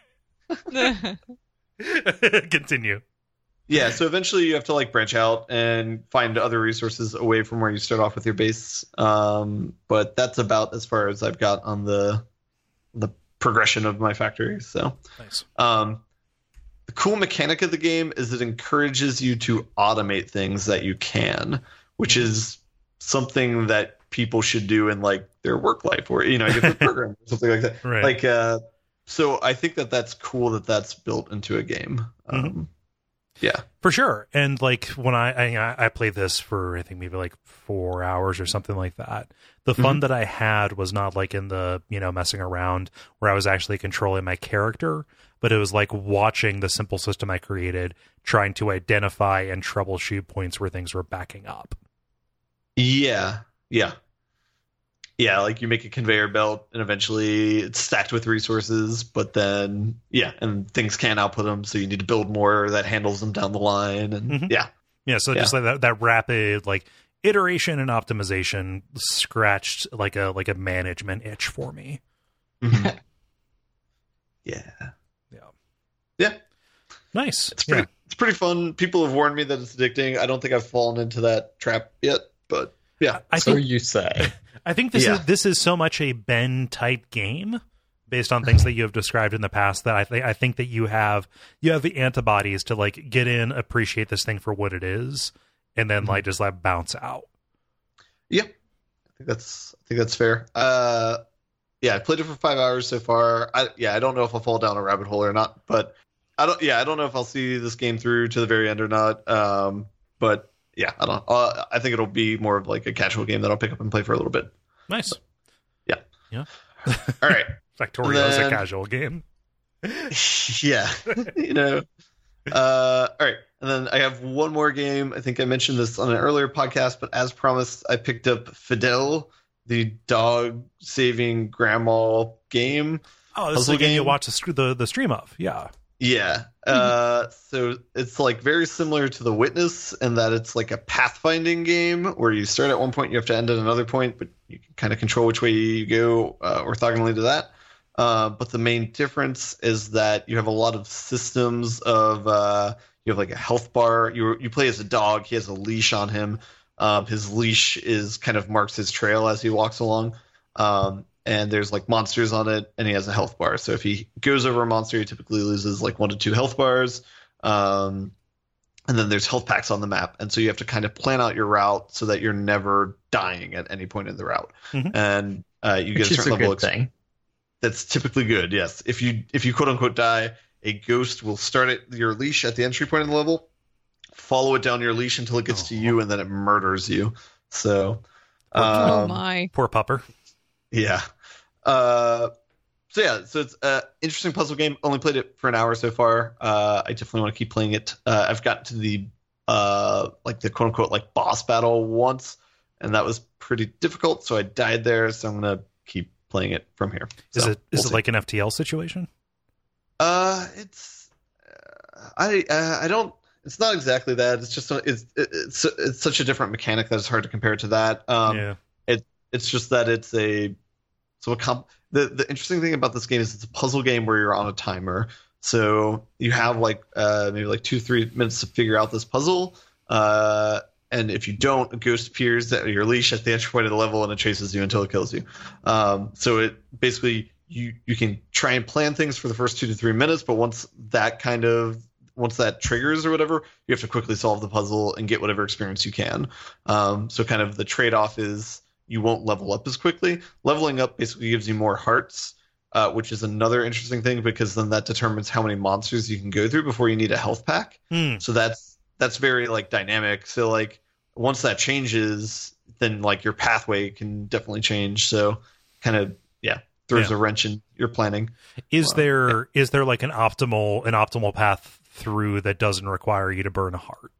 Continue. Yeah, so eventually you have to branch out and find other resources away from where you start off with your base. But that's about as far as I've got on the progression of my factory. So nice. The cool mechanic of the game is it encourages you to automate things that you can, which is something that people should do in their work life, or different program or something like that. Right. So I think that's cool that that's built into a game. Yeah, for sure. And when I played this for I think maybe 4 hours or something like that, the fun that I had was not in the messing around where I was actually controlling my character, but it was watching the simple system I created, trying to identify and troubleshoot points where things were backing up. Yeah. You make a conveyor belt and eventually it's stacked with resources, but then, and things can't output them. So you need to build more that handles them down the line. And So just that rapid, iteration and optimization scratched a management itch for me. Yeah. Nice. It's pretty fun. People have warned me that it's addicting. I don't think I've fallen into that trap yet, but yeah. So you say. I think this is so much a Ben type game based on things that you have described in the past that I think that you have the antibodies to get in, appreciate this thing for what it is, and then just bounce out. Yeah, I think that's fair. I played it for 5 hours so far. I don't know if I'll fall down a rabbit hole or not, but I don't know if I'll see this game through to the very end or not. But yeah, I don't. I think it'll be more of like a casual game that I'll pick up and play for a little bit. Nice. Yeah. Yeah. All right. Factorio is a casual game. Yeah. All right. And then I have one more game. I think I mentioned this on an earlier podcast, but as promised, I picked up Fidel, the dog saving grandma game. Oh, this is the game you watch the stream of. Yeah. Yeah. So it's like very similar to The Witness in that it's like a pathfinding game where you start at one point, you have to end at another point, but you can kind of control which way you go orthogonally to that. But the main difference is that you have a lot of systems of you have like a health bar. You play as a dog. He has a leash on him. His leash is kind of marks his trail as he walks along. And there's like monsters on it, and he has a health bar. So if he goes over a monster, he typically loses like 1 to 2 health bars. And then there's health packs on the map, and so you have to kind of plan out your route so that you're never dying at any point in the route. Mm-hmm. And you get a certain level of thing. That's typically good. Yes, if you quote unquote die, a ghost will start at your leash at the entry point of the level, follow it down your leash until it gets to you, and then it murders you. So, oh my, poor pupper. Yeah. So it's an interesting puzzle game. Only played it for an hour so far. I definitely want to keep playing it. I've gotten to the like the quote unquote like boss battle once, and that was pretty difficult. So I died there. So I'm gonna keep playing it from here. So, is it like an FTL situation? It's I don't. It's not exactly that. It's just it's such a different mechanic that it's hard to compare to that. Yeah. It's just that it's the interesting thing about this game is it's a puzzle game where you're on a timer. So you have like maybe like 2-3 minutes to figure out this puzzle. And if you don't, a ghost appears at your leash at the entry point of the level and it chases you until it kills you. So it basically you can try and plan things for the first 2 to 3 minutes, but once that triggers or whatever, you have to quickly solve the puzzle and get whatever experience you can. So kind of the trade-off is you won't level up as quickly. Leveling up basically gives you more hearts, which is another interesting thing because then that determines how many monsters you can go through before you need a health pack. So that's very like dynamic. So like once that changes, then like your pathway can definitely change. So kind of throws a wrench in your planning. Is there like an optimal path through that doesn't require you to burn a heart?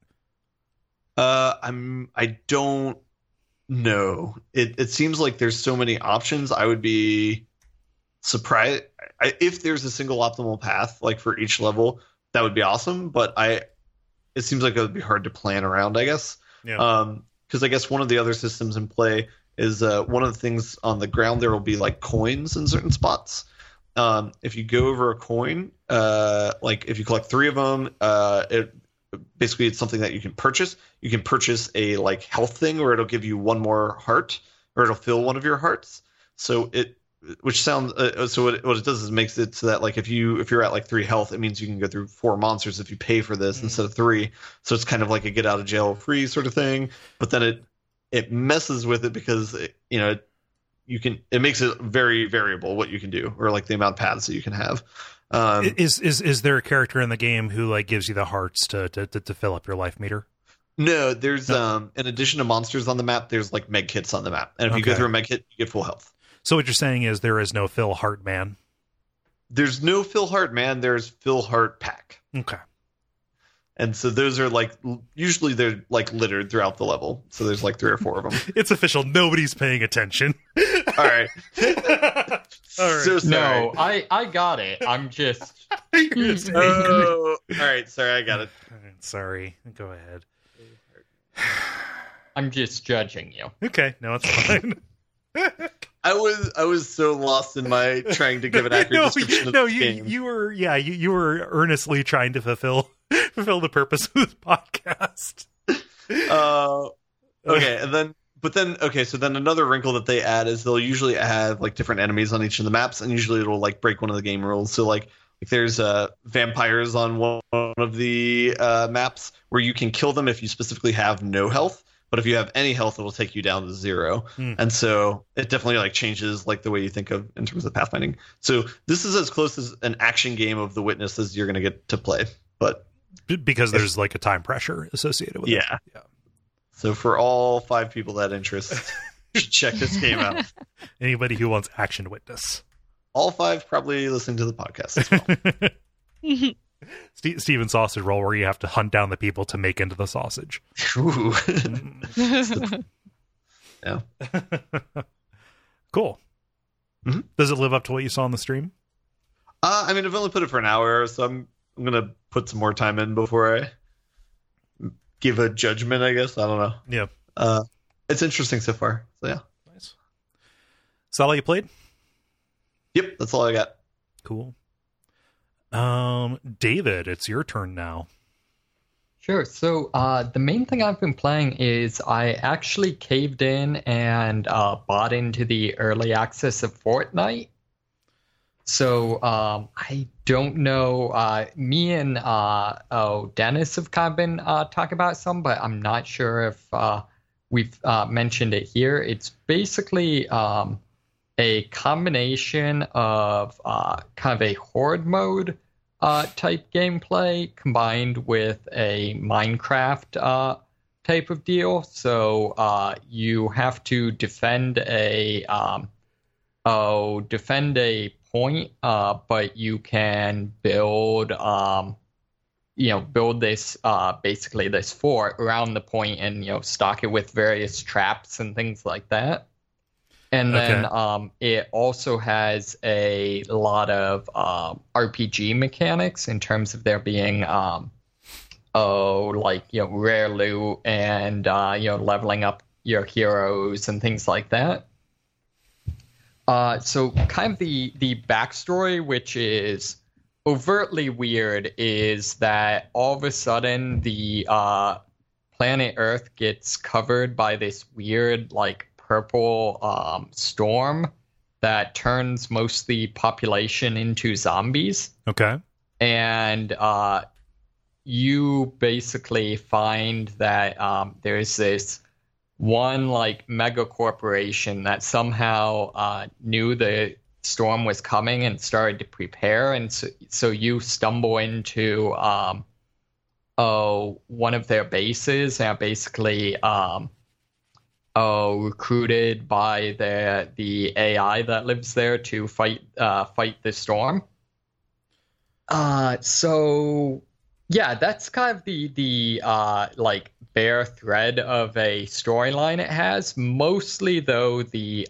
I don't know. It seems like there's so many options. I would be surprised if there's a single optimal path like for each level. That would be awesome. But it seems like it would be hard to plan around, I guess. Yeah. Because I guess one of the other systems in play is one of the things on the ground there will be like coins in certain spots. If you go over a coin, like if you collect 3 of them, basically it's something that you can purchase. You can purchase a like health thing, or it'll give you 1 more heart, or it'll fill 1 of your hearts. So what it does is makes it so that like if you're at like 3 health, it means you can go through 4 monsters if you pay for this instead of 3. So it's kind of like a get out of jail free sort of thing. But then it messes with it because it makes it very variable what you can do, or like the amount of paths that you can have. Is there a character in the game who like gives you the hearts to fill up your life meter? No, there's in addition to monsters on the map, there's like med kits on the map, and if you go through a med kit, you get full health. So what you're saying is there is no Phil Hart man? There's no Phil Hart man. There's Phil Hart pack. Okay. And so those are like usually they're like littered throughout the level. So there's like 3 or 4 of them. It's official. Nobody's paying attention. All right. All right. So sorry. No, I got it. I'm just. Oh, all right. Sorry, I got it. Sorry. Go ahead. I'm just judging you. Okay. No, it's fine. I was so lost in my trying to give an accurate description of the game. You were earnestly trying to fulfill the purpose of this podcast. Okay, so then another wrinkle that they add is they'll usually add like different enemies on each of the maps, and usually it'll like break one of the game rules. So like there's vampires on one of the maps where you can kill them if you specifically have no health. But if you have any health, it will take you down to 0. And so it definitely like changes like the way you think of in terms of pathfinding. So this is as close as an action game of The Witness as you're going to get to play. But because there's like a time pressure associated with it. Yeah. So for all 5 people that interest, should check this game out. Anybody who wants Action Witness. All 5 probably listening to the podcast as well. Steven Sausage Roll, where you have to hunt down the people to make into the sausage. Ooh. Yeah. Cool. Mm-hmm. Does it live up to what you saw on the stream? I mean, I've only put it for an hour, so I'm gonna put some more time in before I give a judgment, I guess. I don't know. Yeah. It's interesting so far. So yeah. Nice. Is that all you played? Yep, that's all I got. Cool. David, it's your turn now. Sure. So the main thing I've been playing is I actually caved in and bought into the early access of Fortnite. So I don't know. Me and Dennis have kind of been talking about some, but I'm not sure if we've mentioned it here. It's basically a combination of kind of a horde mode type gameplay combined with a Minecraft type of deal. So you have to defend a point, but you can build build this basically this fort around the point and stock it with various traps and things like that. And then it also has a lot of RPG mechanics in terms of there being rare loot and leveling up your heroes and things like that. So kind of the backstory, which is overtly weird, is that all of a sudden the planet Earth gets covered by this weird purple storm that turns most of the population into zombies. Okay. And you basically find that there's this one mega corporation that somehow knew the storm was coming and started to prepare, and so you stumble into one of their bases and basically recruited by the AI that lives there to fight the storm. So yeah, that's kind of the bare thread of a storyline it has. Mostly though, the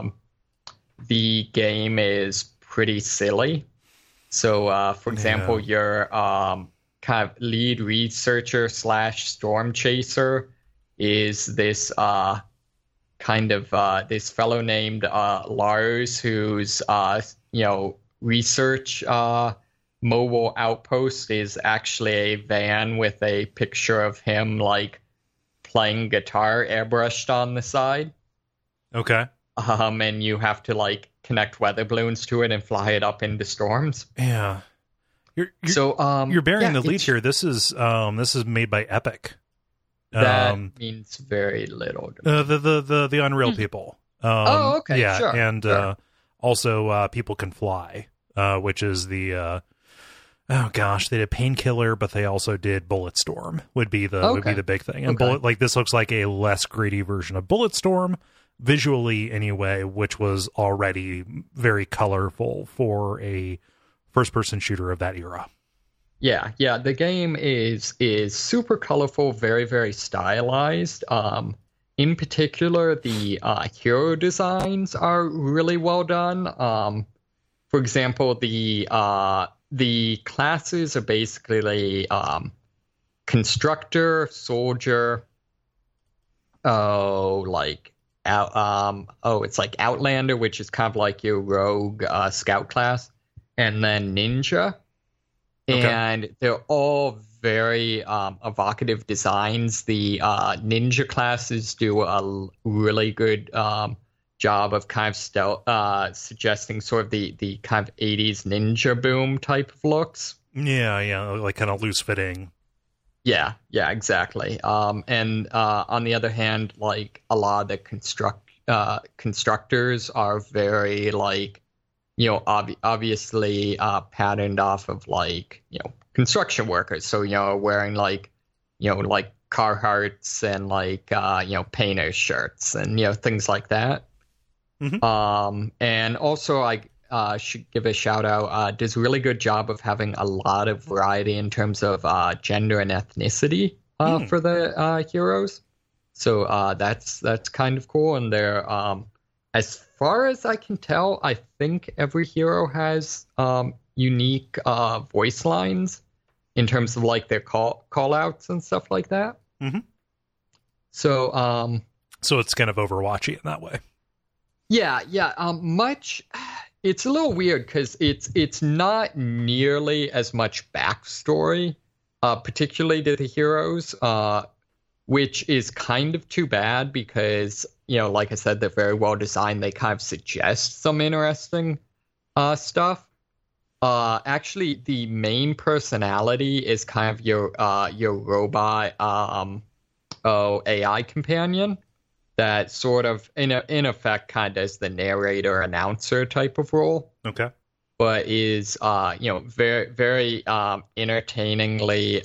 game is pretty silly. So for example, your kind of lead researcher / storm chaser is this this fellow named Lars, whose research mobile outpost is actually a van with a picture of him playing guitar airbrushed on the side. Okay. And you have to connect weather balloons to it and fly it up into storms. Yeah. You're bearing the lead here. This is made by Epic. That means very little to me. The Unreal people. Okay, yeah, sure. And sure. Also People Can Fly, which is the they did Painkiller, but they also did Bulletstorm. Would be the big thing. And this looks like a less gritty version of Bulletstorm, visually anyway, which was already very colorful for a first-person shooter of that era. Yeah. The game is super colorful, very, very stylized. In particular, the hero designs are really well done. For example, the classes are basically constructor, soldier. It's like Outlander, which is kind of like your rogue scout class, and then ninja. Okay. And they're all very evocative designs. The ninja classes do a really good job of kind of suggesting sort of the kind of 80s ninja boom type of looks. Yeah, like kind of loose fitting. Yeah, exactly. And on the other hand, a lot of the constructors are very obviously patterned off of construction workers. So wearing Carhartts and like painter shirts and things like that. Mm-hmm. And also I should give a shout out. Does a really good job of having a lot of variety in terms of gender and ethnicity for the heroes. So that's kind of cool. And they're as far as I can tell, I think every hero has unique voice lines in terms of like their call outs and stuff like that. Mm-hmm. So so it's kind of Overwatchy in that way. Yeah. It's a little weird because it's not nearly as much backstory, particularly to the heroes, which is kind of too bad because, like I said, they're very well designed. They kind of suggest some interesting stuff. Actually, the main personality is kind of your robot AI companion that sort of, in effect, kind of does the narrator announcer type of role. Okay. But is, very, very entertainingly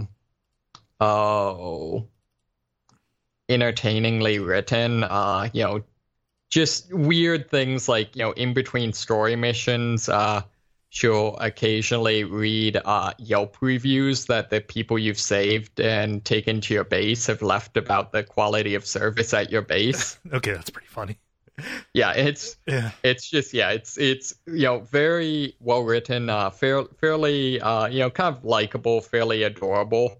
written. Just weird things like, in between story missions, she'll occasionally read Yelp reviews that the people you've saved and taken to your base have left about the quality of service at your base. Okay, that's pretty funny. Yeah, it's very well written, fairly kind of likable, fairly adorable.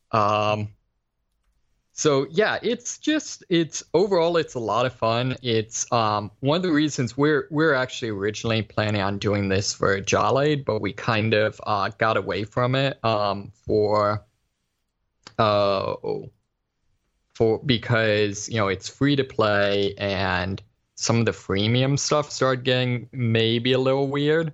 So yeah, it's overall it's a lot of fun. It's one of the reasons we're actually originally planning on doing this for Jolade, but we kind of got away from it because it's free to play and some of the freemium stuff started getting maybe a little weird.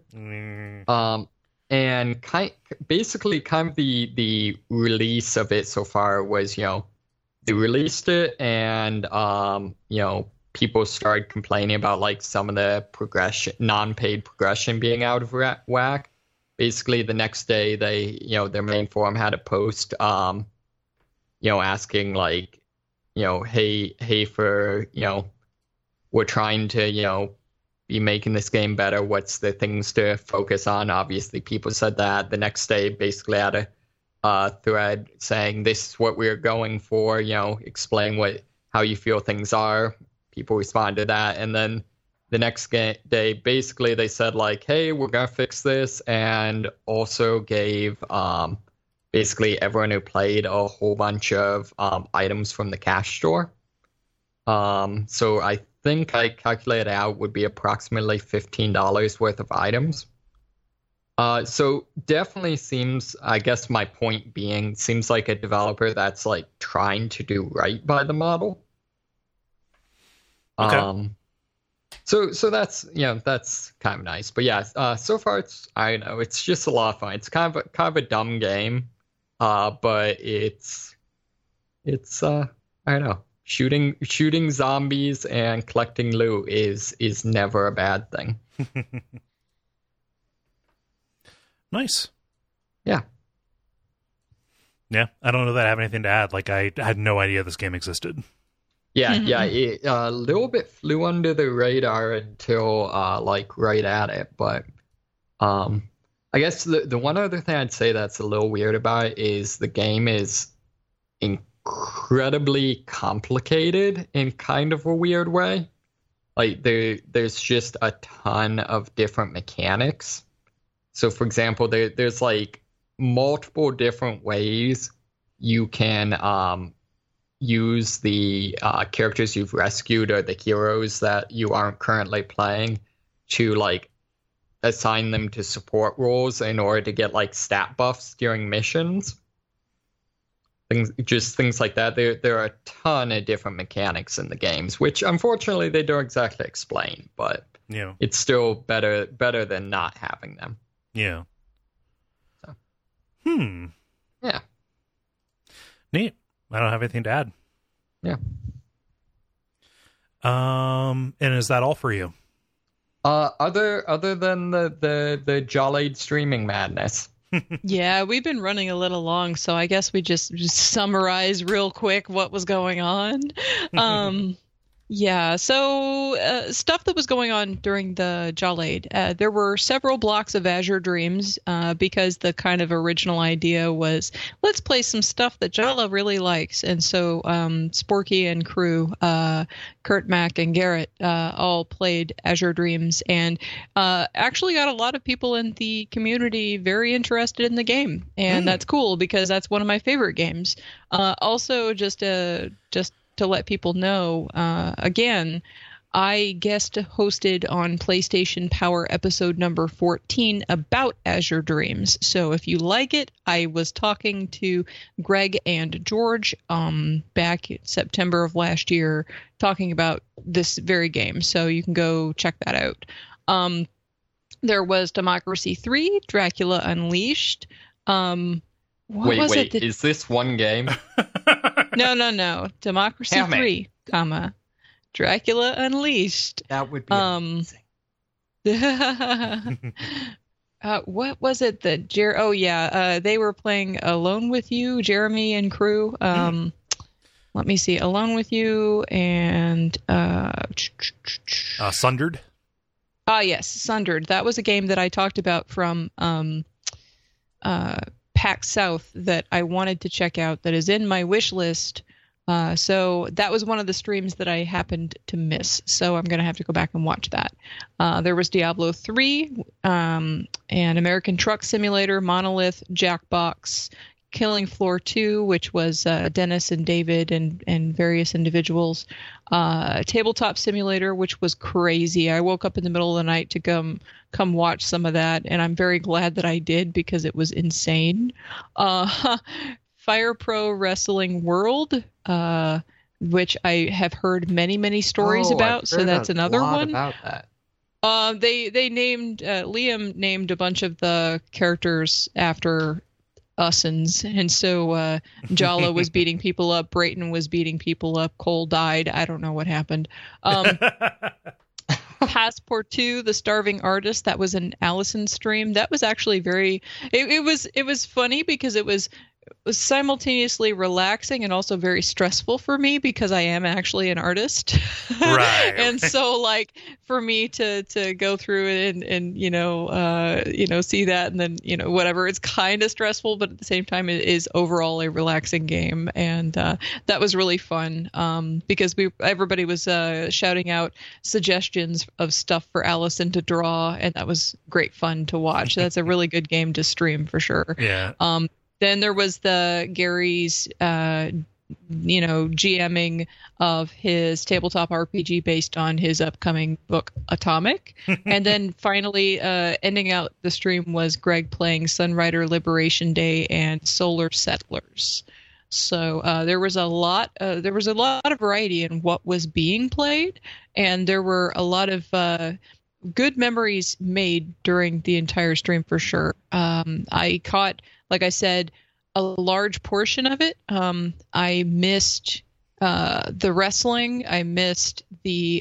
And basically kind of the release of it so far was they released it and people started complaining about like some of the non-paid progression being out of whack. Basically the next day they their main forum had a post asking like hey for we're trying to be making this game better, what's the things to focus on. Obviously people said that. The next day basically had a thread saying this is what we're going for, explain how you feel things are. People responded to that, and then the next day basically they said like, hey, we're gonna fix this, and also gave basically everyone who played a whole bunch of items from the cash store. So I think I calculated out would be approximately $15 worth of items. So definitely seems, I guess my point being, seems like a developer that's like trying to do right by the model. Okay. So that's that's kind of nice. But yeah, so far it's just a lot of fun. It's kind of a dumb game, but it's I don't know, shooting zombies and collecting loot is never a bad thing. Nice. Yeah. Yeah, I don't know that I have anything to add. Like, I had no idea this game existed. Yeah, it a little bit flew under the radar until like right at it. But I guess the one other thing I'd say that's a little weird about it is the game is incredibly complicated in kind of a weird way. Like there's just a ton of different mechanics. So, for example, there's like multiple different ways you can use the characters you've rescued or the heroes that you aren't currently playing to like assign them to support roles in order to get like stat buffs during missions. Things like that. There are a ton of different mechanics in the games, which unfortunately they don't exactly explain, but it's still better than not having them. Yeah. So. Yeah. Neat. I don't have anything to add. Yeah. And is that all for you? Other than the Jolade streaming madness. Yeah, we've been running a little long, so I guess we just summarize real quick what was going on. Yeah, so stuff that was going on during the Jolade. There were several blocks of Azure Dreams because the kind of original idea was, let's play some stuff that Jala really likes. And so Sporky and crew, Kurt, Mac, and Garrett all played Azure Dreams and actually got a lot of people in the community very interested in the game. And that's cool because that's one of my favorite games. Also, just to let people know, again, I guest hosted on PlayStation Power episode number 14 about Azure Dreams. So if you like it, I was talking to Greg and George back in September of last year talking about this very game. So you can go check that out. There was Democracy 3, Dracula Unleashed. Wait, is this one game? No. Democracy 3, Dracula Unleashed. That would be amazing. What was it that they were playing Alone with You, Jeremy and crew. Let me see, Alone with You and Sundered. Yes, Sundered. That was a game that I talked about from PAX South that I wanted to check out that is in my wish list. So that was one of the streams that I happened to miss. So I'm going to have to go back and watch that. There was Diablo 3, and American Truck Simulator, Monolith, Jackbox, Killing Floor 2, which was Dennis and David and various individuals. Tabletop Simulator, which was crazy. I woke up in the middle of the night to come watch some of that, and I'm very glad that I did because it was insane. Fire Pro Wrestling World, which I have heard many stories about, so that's another one. About that. They named Liam named a bunch of the characters after Ussens, and so Jala was beating people up, Brayton was beating people up, Cole died. I don't know what happened. Passport 2, The Starving Artist, that was an Allison stream. That was actually it was funny because it was simultaneously relaxing and also very stressful for me because I am actually an artist. Right. And so like for me to go through it and see that and then, whatever, it's kind of stressful, but at the same time it is overall a relaxing game. And that was really fun because everybody was shouting out suggestions of stuff for Allison to draw, and that was great fun to watch. That's a really good game to stream for sure. Yeah. Then there was the Gary's, GMing of his tabletop RPG based on his upcoming book, Atomic. And then finally, ending out the stream was Greg playing Sunrider Liberation Day and Solar Settlers. So there was a lot of variety in what was being played, and there were a lot of good memories made during the entire stream for sure. I caught, like I said, a large portion of it. I missed the wrestling. I missed the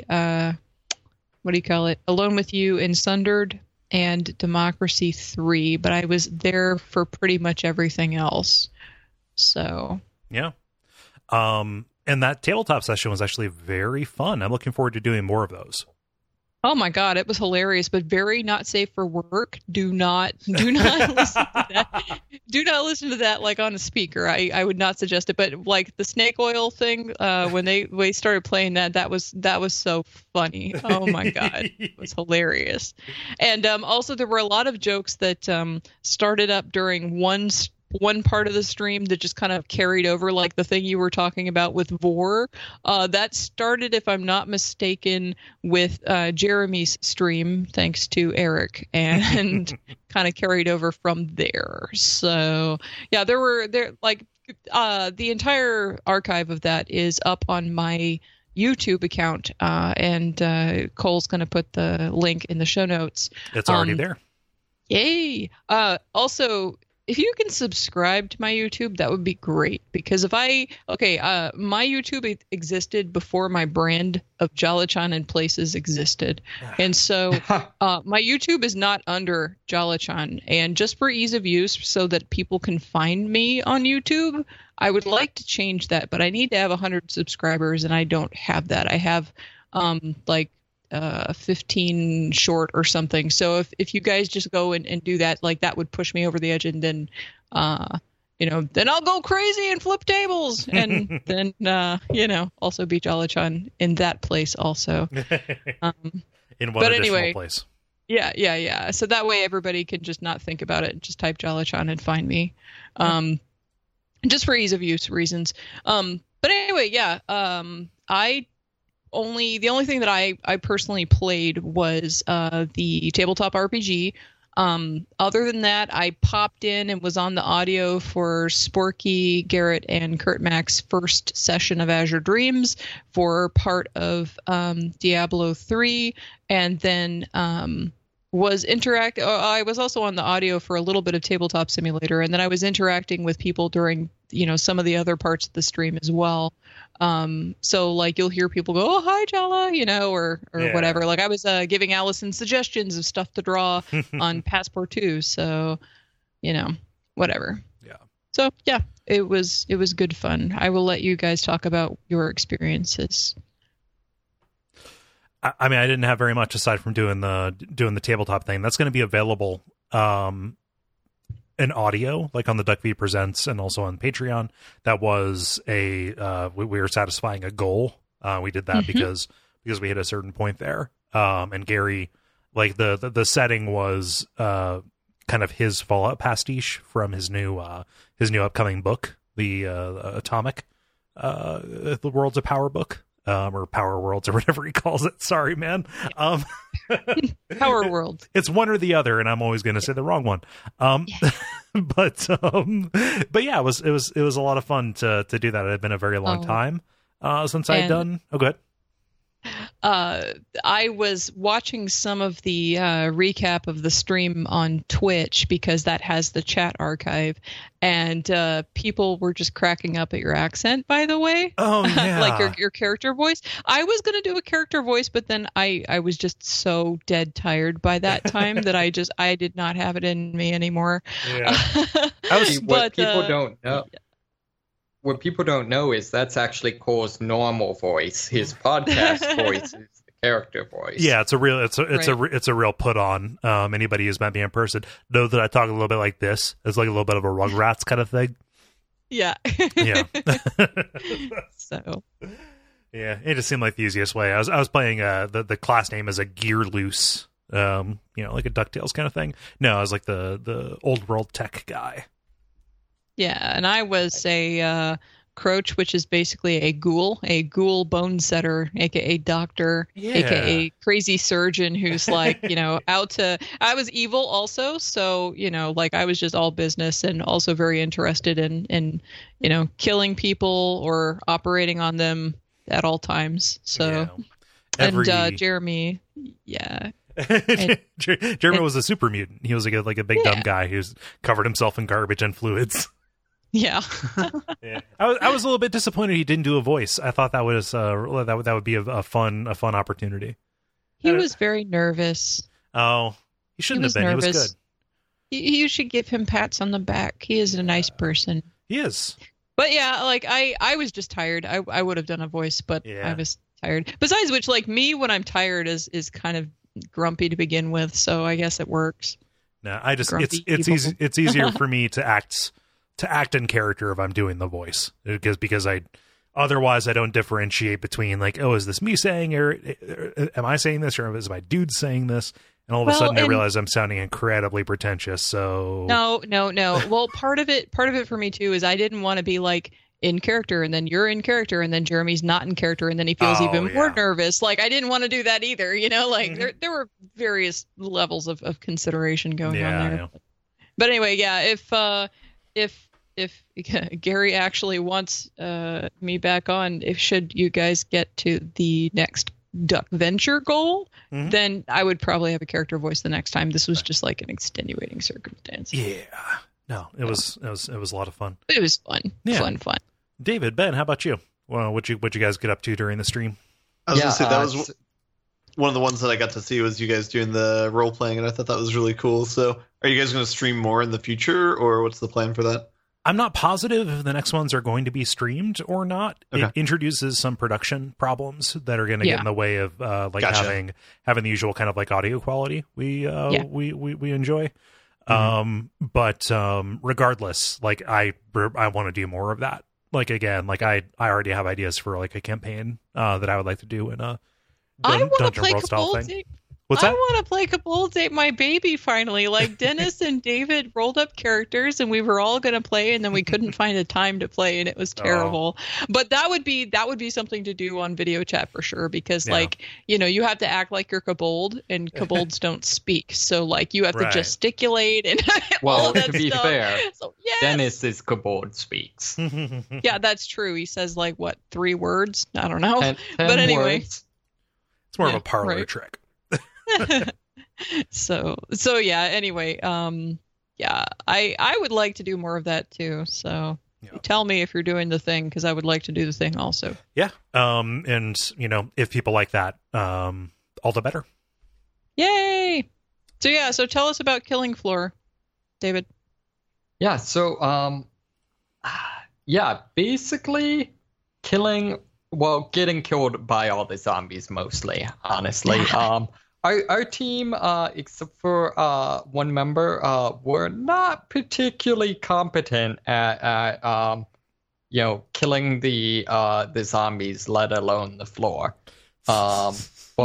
Alone with You and Sundered and Democracy 3, but I was there for pretty much everything else. So yeah. And that tabletop session was actually very fun. I'm looking forward to doing more of those. Oh my God, it was hilarious, but very not safe for work. Do not listen to that. Do not listen to that like on a speaker. I would not suggest it. But like the snake oil thing, when they started playing that was so funny. Oh my God, it was hilarious. And also there were a lot of jokes that started up during one part of the stream that just kind of carried over, like the thing you were talking about with Vor. That started, if I'm not mistaken, with Jeremy's stream, thanks to Eric, and kind of carried over from there. So yeah, the entire archive of that is up on my YouTube account, and Cole's going to put the link in the show notes. It's already there. Yay! Also, if you can subscribe to my YouTube, that would be great. Because my YouTube existed before my brand of Jolly-chan and Places existed. And so my YouTube is not under Jolly-chan. And just for ease of use, so that people can find me on YouTube, I would like to change that. But I need to have 100 subscribers, and I don't have that. I have 15 short or something. So if you guys just go and do that, like, that would push me over the edge, and then then I'll go crazy and flip tables, and then also be Jolly-chan in that place also. In one additional place. Yeah. So that way everybody can just not think about it, just type Jolly-chan and find me. Just for ease of use reasons. But anyway, yeah. The only thing that I personally played was the tabletop RPG. Other than that, I popped in and was on the audio for Sporky, Garrett, and Kurt Mack's first session of Azure Dreams for part of Diablo 3, and then I was also on the audio for a little bit of Tabletop Simulator, and then I was interacting with people during some of the other parts of the stream as well. So like you'll hear people go, "Oh, hi, Jala," or whatever. Like I was giving Allison suggestions of stuff to draw on Passport 2. So, whatever. Yeah. So yeah, it was good fun. I will let you guys talk about your experiences. I mean, I didn't have very much aside from doing the tabletop thing. That's going to be available in audio, like on the Duck Feed Presents and also on Patreon. That was we were satisfying a goal. We did that because we hit a certain point there. And Gary, like the setting was kind of his Fallout pastiche from his new upcoming book, the Atomic, the Worlds of Power book. Or Power Worlds or whatever he calls it. Sorry, man. Power World. It's one or the other, and I'm always going to say the wrong one. But yeah, it was a lot of fun to do that. It had been a very long time since I'd done. Oh, good. I was watching some of the recap of the stream on Twitch because that has the chat archive, and people were just cracking up at your accent, by the way. Oh, yeah. Like your character voice. I was going to do a character voice, but then I was just so dead tired by that time that I did not have it in me anymore. Yeah. What people don't know is that's actually Core's normal voice. His podcast voice is the character voice. Yeah, it's a real put on. Anybody who's met me in person knows that I talk a little bit like this. It's like a little bit of a Rugrats kind of thing. Yeah. Yeah. So. Yeah, it just seemed like the easiest way. I was playing the class name as a Gear Loose, like a DuckTales kind of thing. No, I was like the old world tech guy. Yeah, and I was a Croach, which is basically a ghoul bone setter, aka doctor, aka crazy surgeon who's like, out to. I was evil also, so I was just all business and also very interested in killing people or operating on them at all times. So, Jeremy, yeah. Jeremy was a super mutant. He was like a big dumb guy who's covered himself in garbage and fluids. Yeah. Yeah. I was a little bit disappointed he didn't do a voice. I thought that was that would be a fun opportunity. He was very nervous. Oh, he shouldn't have been. Nervous. He was good. You should give him pats on the back. He is a nice person. He is. But yeah, like I was just tired. I would have done a voice, but I was tired. Besides which, like me when I'm tired is kind of grumpy to begin with, so I guess it works. No, I just it's easier for me to act in character if I'm doing the voice, because otherwise I don't differentiate between like, oh, is this me saying or am I saying this or is my dude saying this? And all of a sudden I realize I'm sounding incredibly pretentious. So no. Well, part of it for me too is I didn't want to be like in character and then you're in character and then Jeremy's not in character and then he feels even more nervous. Like I didn't want to do that either. Like there were various levels of consideration going on there. But anyway, if Gary actually wants me back on, should you guys get to the next Duck Venture goal, then I would probably have a character voice the next time. This was just like an extenuating circumstance. Yeah. No, it was a lot of fun. It was fun. Yeah. Fun. David, Ben, how about you? Well, what'd you guys get up to during the stream? I was gonna say that was one of the ones that I got to see was you guys doing the role playing, and I thought that was really cool. So, are you guys going to stream more in the future, or what's the plan for that? I'm not positive if the next ones are going to be streamed or not. Okay. It introduces some production problems that are going to get in the way of having the usual kind of like audio quality we enjoy. Regardless, like I want to do more of that. Like again, like I already have ideas for like a campaign that I would like to do in a Dungeon World style thing. What's that? I want to play Cabal Date My Baby finally. Like Dennis and David rolled up characters and we were all going to play and then we couldn't find a time to play and it was terrible. But that would be something to do on video chat for sure because you have to act like you're Kobold and Kobolds don't speak. So like you have to gesticulate and all of that to be stuff. Fair, so, yes. Dennis is Kobold speaks. Yeah, that's true. He says like what, 3 words? I don't know. 10 but anyway. Words. It's more of a parlor trick. so yeah, anyway, I would like to do more of that too, so tell me if you're doing the thing because I would like to do the thing also. And if people like that, all the better. Yay. So tell us about Killing Floor, David. Basically getting killed by all the zombies mostly, honestly. Our team, except for one member, were not particularly competent at killing the zombies, let alone the floor. I'm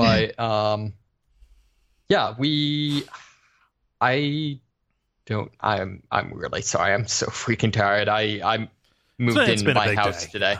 really sorry. I'm so freaking tired. I moved into my house today.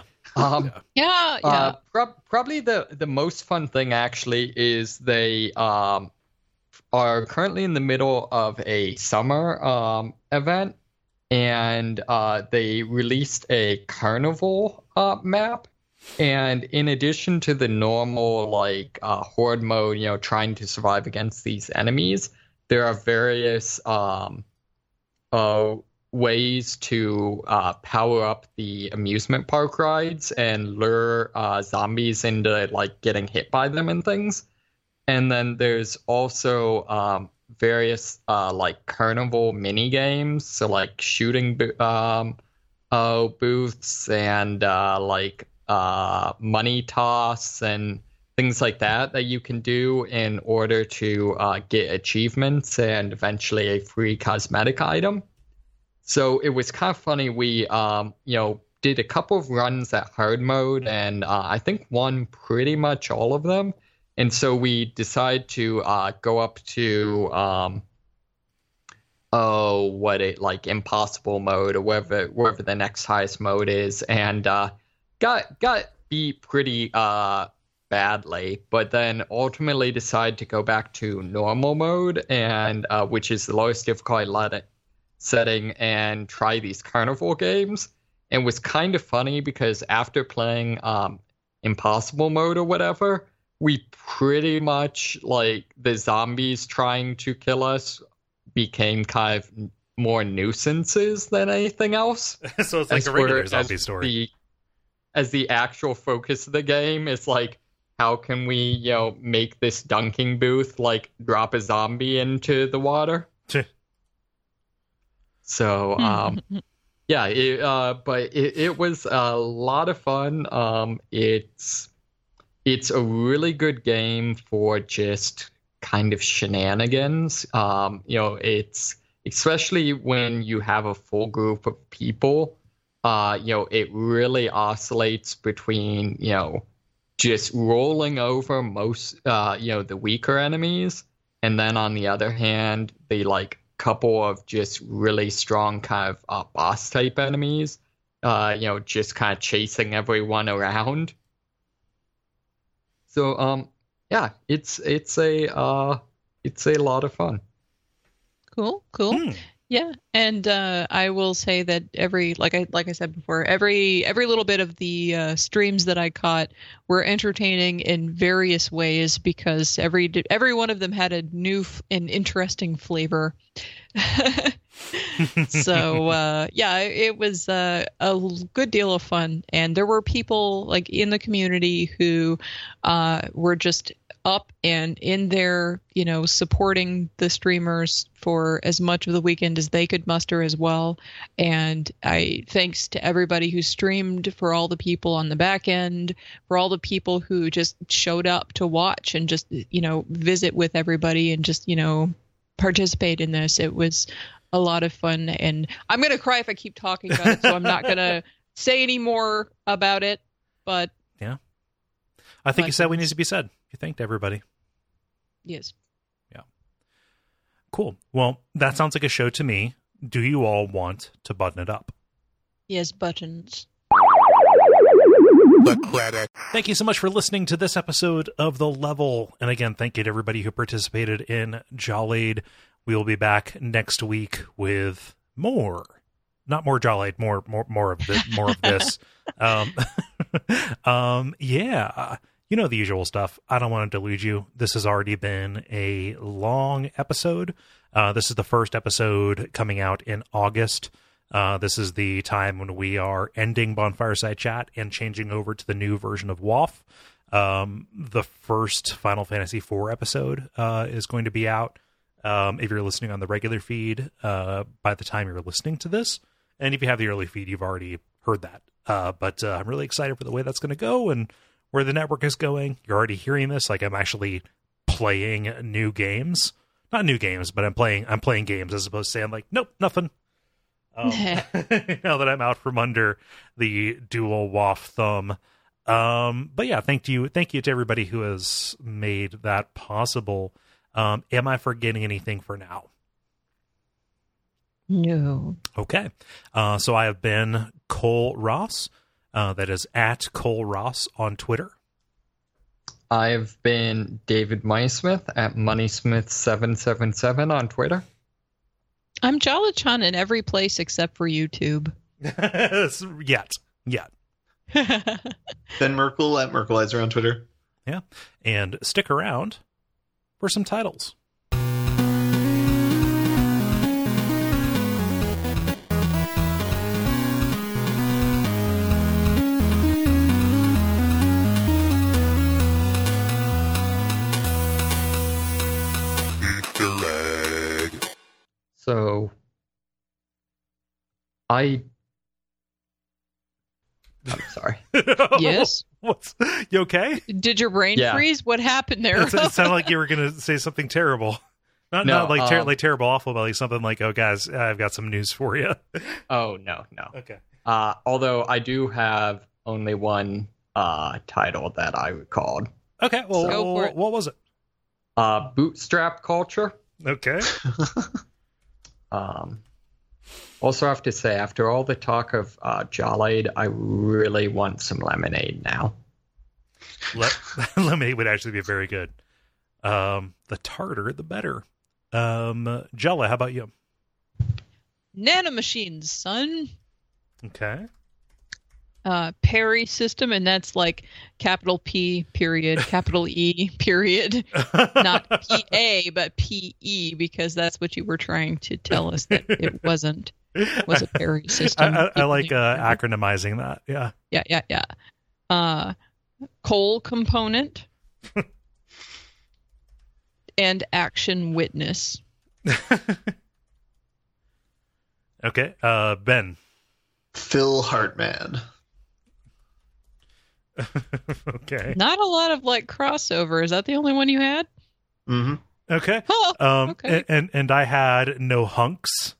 Probably the most fun thing actually is they are currently in the middle of a summer event, and they released a carnival map. And in addition to the normal horde mode, trying to survive against these enemies, there are various ways to power up the amusement park rides and lure zombies into getting hit by them and things. And then there's also various carnival mini games, so shooting booths and money toss and things like that you can do in order to get achievements and eventually a free cosmetic item. So it was kind of funny. We, did a couple of runs at hard mode, and I think won pretty much all of them. And so we decided to go up to, impossible mode or wherever the next highest mode is, and got beat pretty badly. But then ultimately decided to go back to normal mode, and which is the lowest difficulty setting, and try these carnival games. And was kind of funny because after playing impossible mode or whatever, we pretty much the zombies trying to kill us became kind of more nuisances than anything else. So it's like a regular zombie story. As the actual focus of the game is how can we make this dunking booth drop a zombie into the water? So, it was a lot of fun. It's a really good game for just kind of shenanigans. It's especially when you have a full group of people. It really oscillates between just rolling over most the weaker enemies, and then on the other hand, they couple of just really strong kind of boss type enemies, just kind of chasing everyone around. So it's a lot of fun. Cool. Yeah, and I will say that like I said before, every little bit of the streams that I caught were entertaining in various ways because every one of them had a new and interesting flavor. So yeah, it was a good deal of fun, and there were people like in the community who were just up and in there, supporting the streamers for as much of the weekend as they could muster as well. And thanks to everybody who streamed, for all the people on the back end, for all the people who just showed up to watch and just, visit with everybody and just, participate in this. It was a lot of fun, and I'm going to cry if I keep talking about it, so I'm not going to say any more about it, but yeah, I think you said what needs to be said. You thanked everybody. Yes. Yeah. Cool. Well, that sounds like a show to me. Do you all want to button it up? Yes, buttons. Thank you so much for listening to this episode of The Level. And again, thank you to everybody who participated in Jolade. We will be back next week with more. Not more Jolade, more of this. Yeah. You know the usual stuff. I don't want to delude you. This has already been a long episode. This is the first episode coming out in August. This is the time when we are ending Bonfireside Chat and changing over to the new version of WoF. The first Final Fantasy IV episode is going to be out if you're listening on the regular feed by the time you're listening to this. And if you have the early feed, you've already heard that. But I'm really excited for the way that's going to go and where the network is going. You're already hearing this. Like, I'm actually playing new games. Not new games, but I'm playing games as opposed to saying like, nope, nothing. Now that I'm out from under the dual WoF thumb. But yeah, thank you to everybody who has made that possible. Am I forgetting anything for now? No. Okay. So I have been Cole Ross. That is at Cole Ross on Twitter. I've been David Moneysmith at Moneysmith777 on Twitter. I'm Jala-chan in every place except for YouTube. Yet. Ben Merkel at Merkelizer on Twitter. Yeah. And stick around for some titles. So, I'm sorry. Yes? You okay? Did your brain freeze? What happened there? It sounded like you were going to say something terrible. Not like terrible, awful, but like something like, oh, guys, I've got some news for you. Oh, no. Okay. Although I do have only one title that I recalled. Okay, well, go for it. What was it? Bootstrap Culture. Okay. Also have to say, after all the talk of Jolade, I really want some lemonade now. Lemonade would actually be very good. The tartar, the better. Jella, how about you? Nanomachines, son. Okay. Perry system, and that's like capital P period, capital E period, not PA but PE, because that's what you were trying to tell us that it wasn't. Was a Perry system. I like acronymizing that. Yeah. Yeah. Coal component and action witness. Okay. Ben. Phil Hartman. Okay. Not a lot of like crossover. Is that the only one you had? Mm-hmm. Okay. Oh, okay. And I had no hunks.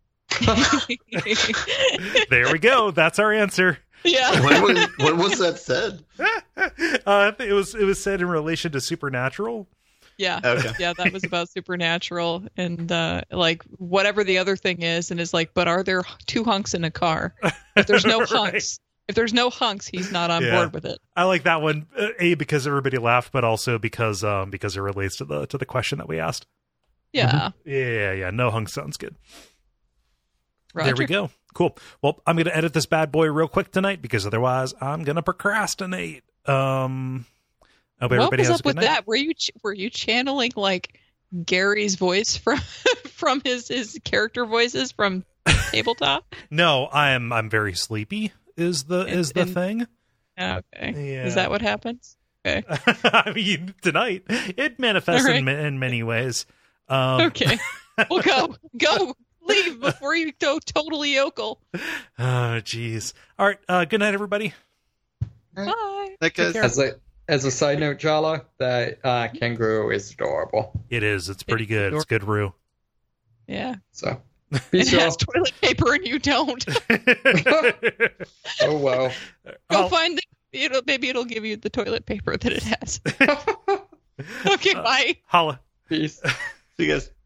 There we go. That's our answer. Yeah. When was that said? I think it was said in relation to Supernatural. Yeah. Okay. Yeah, that was about Supernatural and like whatever the other thing is, and it's like, but are there two hunks in a car? If there's no hunks, if there's no hunks, he's not on board with it. I like that one, A, because everybody laughed, but also because it relates to the question that we asked. Yeah. Yeah. No hunks sounds good. Roger. There we go. Cool. Well, I'm going to edit this bad boy real quick tonight because otherwise I'm going to procrastinate. I hope everybody has a good night. What was up with that? Were you channeling like Gary's voice from his character voices from Tabletop? No, I'm very sleepy. Is the thing? Okay. Yeah. Is that what happens? Okay. I mean, tonight it manifests in many ways. Okay. Well, go. Leave before you go totally yokel. Oh, jeez. All right. Good night, everybody. Bye. As a side note, Jala, that kangaroo is adorable. It is. It's pretty good. It's good, Rue. Yeah. So, it has toilet paper and you don't. Oh, well. Go find it. Maybe it'll give you the toilet paper that it has. Okay, bye. Holla. Peace. See you guys.